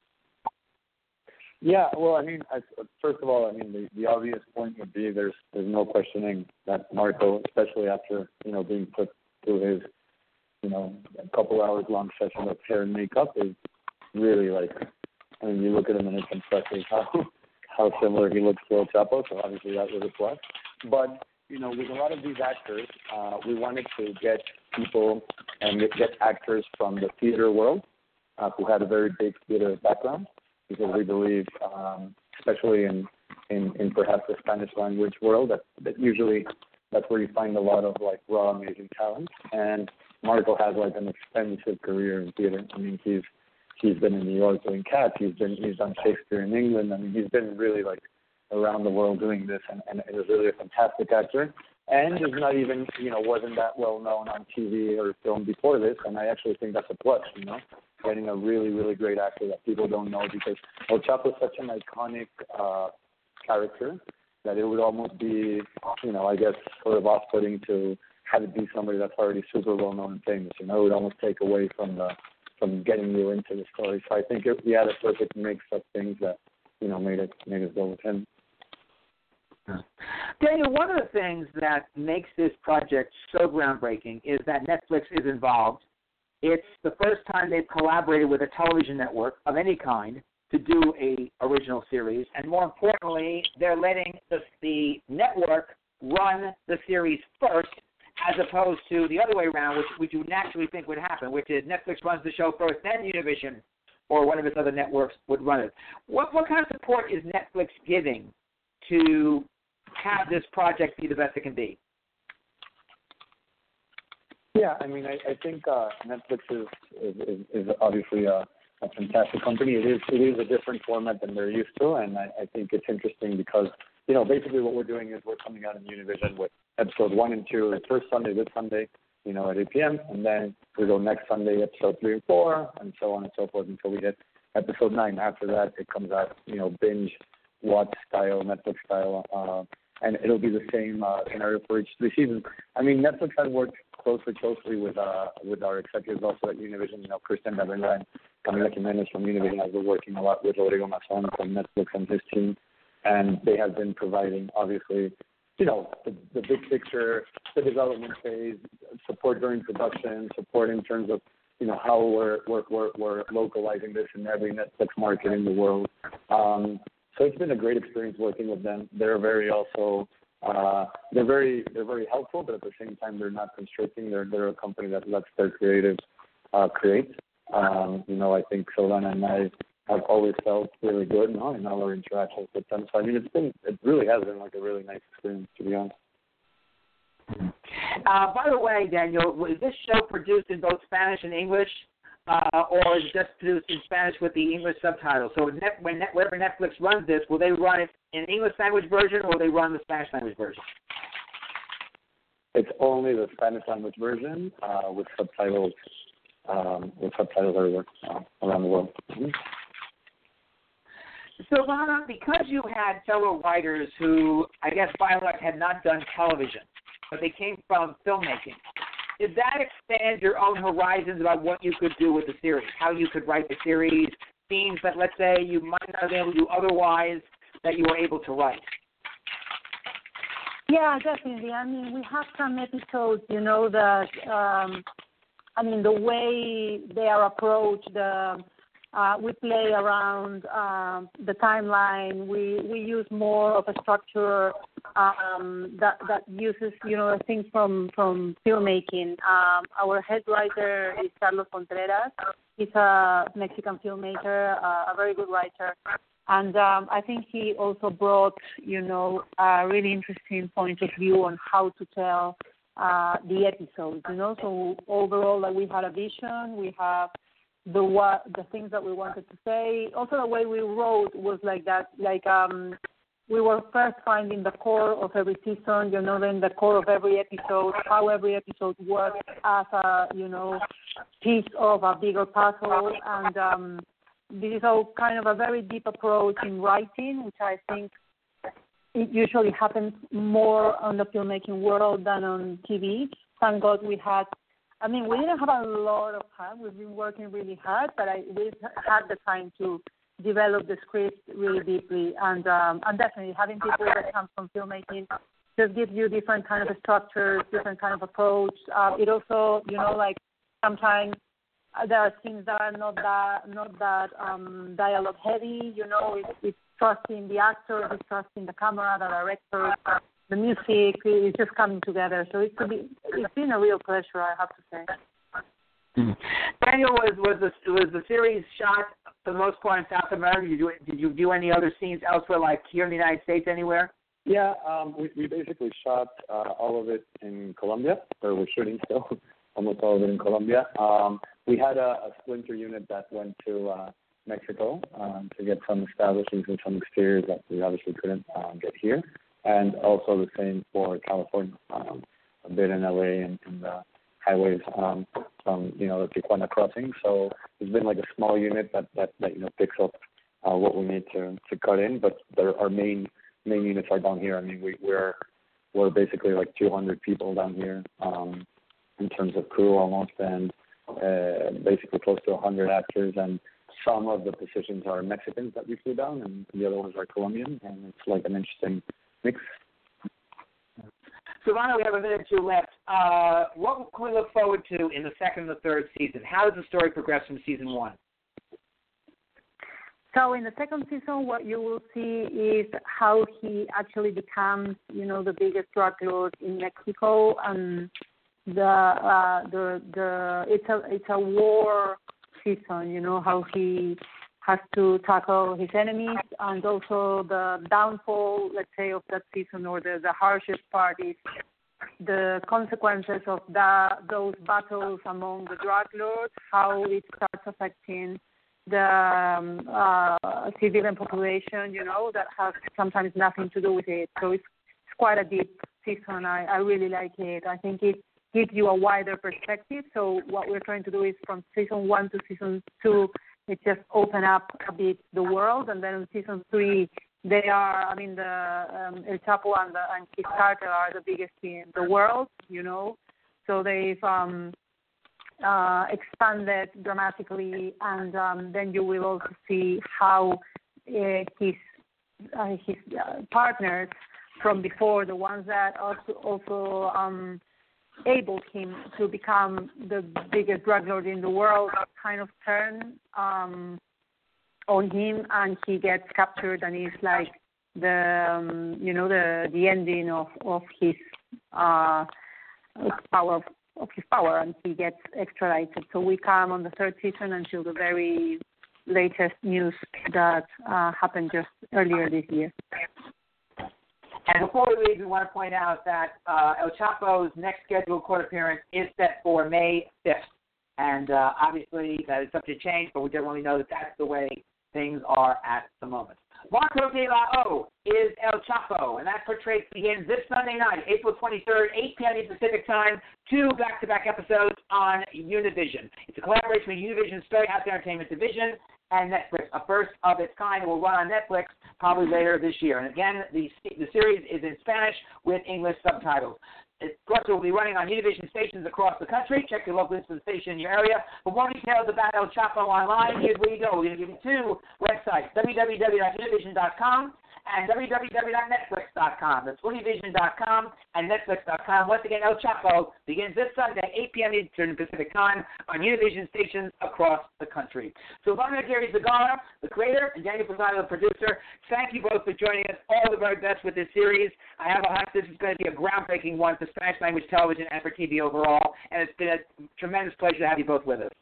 Yeah, well, I mean, I, first of all, I mean, the, the obvious point would be there's there's no questioning that Marco, especially after, you know, being put through his, you know, a couple hours long session of hair and makeup, is really like, I mean, you look at him and it's impressive how how similar he looks to El Chapo, so obviously that was a plus. But, you know, with a lot of these actors, uh, we wanted to get people and get actors from the theater world uh, who had a very big theater background, because we believe, um, especially in, in, in perhaps the Spanish language world, that, that usually that's where you find a lot of like raw, amazing talent. And Marco has like an extensive career in theater. I mean, he's he's been in New York doing Cats. He's been he's done Shakespeare in England. I mean, he's been really like around the world doing this, and, and is really a fantastic actor. And is not even, you know, wasn't that well known on T V or film before this. And I actually think that's a plus, you know, getting a really, really great actor that people don't know, because El Chapo is such an iconic uh, character that it would almost be, you know, I guess sort of off-putting to have it be somebody that's already super well known and famous. You know, it would almost take away from the from getting you into the story. So I think it, we had a perfect mix of things that, you know, made it made us go with him.
Daniel, one of the things that makes this project so groundbreaking is that Netflix is involved. It's the first time they've collaborated with a television network of any kind to do a original series, and more importantly, they're letting the, the network run the series first, as opposed to the other way around, which, which you naturally think would happen, which is Netflix runs the show first, then Univision or one of its other networks would run it. What what kind of support is Netflix giving to have this project be the best it can be?
Yeah, I mean, I, I think uh, Netflix is, is is obviously a, a fantastic company. It is it is a different format than they're used to, and I, I think it's interesting because, you know, basically what we're doing is we're coming out in Univision with episode one and two, the first Sunday, this Sunday, you know, at eight p.m., and then we go next Sunday, episode three and four, and so on and so forth until we hit episode nine. After that, it comes out, you know, binge watch style, Netflix style, uh, and it'll be the same uh, scenario for each three seasons. I mean, Netflix has worked closely, closely with uh, with our executives also at Univision. You know, Christian Davenra and Camila Jimenez from Univision have been working a lot with Rodrigo Mazon from Netflix and his team, and they have been providing, obviously, you know, the, the big picture, the development phase, support during production, support in terms of, you know, how we're we're we're, we're localizing this in every Netflix market in the world. Um, so it's been a great experience working with them. They're very also uh, they're very they're very helpful, but at the same time they're not constricting. They're they're a company that lets their creatives uh, create. Um, you know, I think Solana and I have always felt really good, you know, in all our interactions with them. So I mean, it's been it really has been like a really nice experience, to be honest.
Uh, by the way, Daniel, was this show produced in both Spanish and English, uh, or is it just produced in Spanish with the English subtitles? So net, when net, whenever Netflix runs this, will they run it in English language version, or will they run the Spanish language version?
It's only the Spanish language version uh, with subtitles, um, with subtitles everywhere uh, around the world. Mm-hmm.
So, Lana, because you had fellow writers who, I guess, by and large, had not done television, but they came from filmmaking, did that expand your own horizons about what you could do with the series, how you could write the series, scenes that, let's say, you might not be able to do otherwise that you were able to write?
Yeah, definitely. I mean, we have some episodes, you know, that, um, I mean, the way they are approached, the Uh, we play around um, the timeline. We we use more of a structure um, that that uses, you know, things from from filmmaking. Um, our head writer is Carlos Contreras. He's a Mexican filmmaker, uh, a very good writer, and um, I think he also brought, you know, a really interesting point of view on how to tell uh, the episodes. You know, so overall, like, we had a vision. We have the what the things that we wanted to say. Also, the way we wrote was like that. Like um, we were first finding the core of every season, you know, then the core of every episode, how every episode works as a, you know, piece of a bigger puzzle. And um, this is all kind of a very deep approach in writing, which I think it usually happens more on the filmmaking world than on T V. Thank God we had. I mean, we didn't have a lot of time. We've been working really hard, but I, we had the time to develop the script really deeply. And um, and definitely having people that come from filmmaking just gives you different kind of structures, different kind of approach. Uh, it also, you know, like sometimes there are things that are not that not that um, dialogue heavy. You know, it's, it's trusting the actors, it's trusting the camera, the director. The music is just coming together, so it's a be, it's been a real pleasure, I have to say.
Mm-hmm. Daniel, was was the was the series shot for the most part in South America? Did you do, did you do any other scenes elsewhere, like here in the United States, anywhere?
Yeah, um, we we basically shot uh, all of it in Colombia, or we're shooting still, almost all of it in Colombia. Um, we had a, a splinter unit that went to uh, Mexico um, to get some establishments and some exteriors that we obviously couldn't um, get here. And also the same for California, um, a bit in L A and in the highways um, from, you know, the Tijuana crossing. So it's been like a small unit that, that, that you know, picks up uh, what we need to, to cut in. But there, our main main units are down here. I mean, we, we're we're basically like two hundred people down here um, in terms of crew almost, and uh, basically close to one hundred actors. And some of the positions are Mexicans that we flew down, and the other ones are Colombian. And it's like an interesting mix.
So, Lana, we have a minute or two left. Uh, what can we look forward to in the second and the third season? How does the story progress from season one?
So in the second season, what you will see is how he actually becomes, you know, the biggest drug lord in Mexico, and the uh, the the it's a it's a war season. You know how he has to tackle his enemies, and also the downfall, let's say, of that season, or the, the harshest part is the consequences of that, those battles among the drug lords, how it starts affecting the um, uh, civilian population, you know, that has sometimes nothing to do with it. So it's, it's quite a deep season. I, I really like it. I think it gives you a wider perspective. So what we're trying to do is from season one to season two, it just open up a bit the world, and then in season three, they are, I mean, the um, El Chapo and, the, and his cartel are the biggest in the world, you know. So they've um, uh, expanded dramatically, and um, then you will also see how uh, his uh, his uh, partners from before, the ones that also also um, enabled him to become the biggest drug lord in the world, kind of turn um, on him, and he gets captured, and it's like the um, you know the the ending of of his uh, power of his power, and he gets extradited. So we come on the third season until the very latest news that uh, happened just earlier this year.
And before we leave, we want to point out that uh, El Chapo's next scheduled court appearance is set for May fifth. And uh, obviously that is subject to change, but we generally know that that's the way things are at the moment. Marco de la O is El Chapo, and that portrait begins this Sunday night, April twenty-third, eight p.m. Pacific Time, two back-to-back episodes on Univision. It's a collaboration with Univision's Storyhouse Entertainment Division and Netflix, a first of its kind. It will run on Netflix probably later this year. And again, the the series is in Spanish with English subtitles. It will be running on Univision stations across the country. Check your local instant station in your area. For more details about El Chapo online, here's where you go. We're going to give you two websites, w w w dot univision dot com and w w w dot netflix dot com. That's univision dot com and netflix dot com. Once again, El Chapo begins this Sunday, eight p.m. Eastern Pacific Time on Univision stations across the country. So, Silvana Gary Zagara, the creator, and Daniel Posada, the producer, thank you both for joining us. All the very best with this series. I have a hunch this is going to be a groundbreaking one for Spanish language television and for T V overall, and it's been a tremendous pleasure to have you both with us.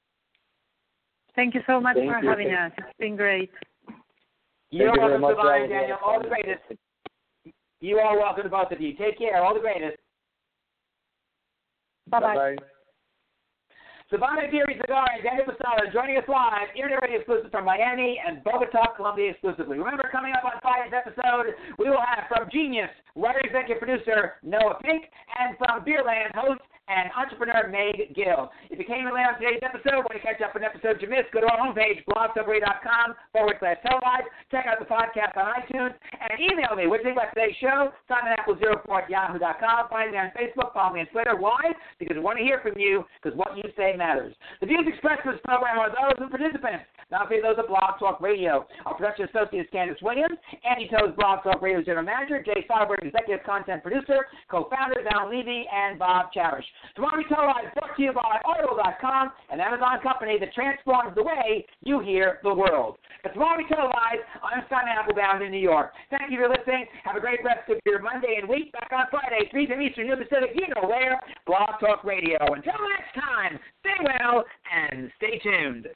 Thank you so much
Thank
for
you.
having us. It's been great.
You're
Thank you very
welcome,
much,
Silvana
Alex.
and Daniel. All the greatest. You are welcome to both of you. Take care. All the greatest.
Bye-bye.
Bye-bye.
Silvana Giri Zagara and Daniel Posada joining us live, Internet Radio exclusive from Miami and Bogota, Colombia exclusively. Remember, coming up on Friday's episode, we will have from Genius, writer, executive producer Noah Pink, and from Beerland, host and entrepreneur Meg Gill. If you came in late on today's episode, want to catch up on episodes you missed, go to our homepage, blogtalkradio.com forward slash televised. Check out the podcast on iTunes, and email me. What do you think about today's show? Simon Apple zero four at yahoo dot com. Find me on Facebook, follow me on Twitter. Why? Because we want to hear from you, because what you say matters. The views expressed in this program are those of participants, not for those of Blog Talk Radio. Our production associate is Candace Williams, Andy Toe's Blog Talk Radio General Manager, Jay Soderberg, Executive Content Producer, co-founders Alan Levy and Bob Cherish. Tomorrow we tell live brought to you by Audible dot com, an Amazon company that transforms the way you hear the world. But tomorrow we tell live, I'm Simon Applebound in New York. Thank you for listening. Have a great rest of your Monday and week. Back on Friday, three p.m. Eastern, New Pacific, you know where, Blog Talk Radio. Until next time, stay well and stay tuned.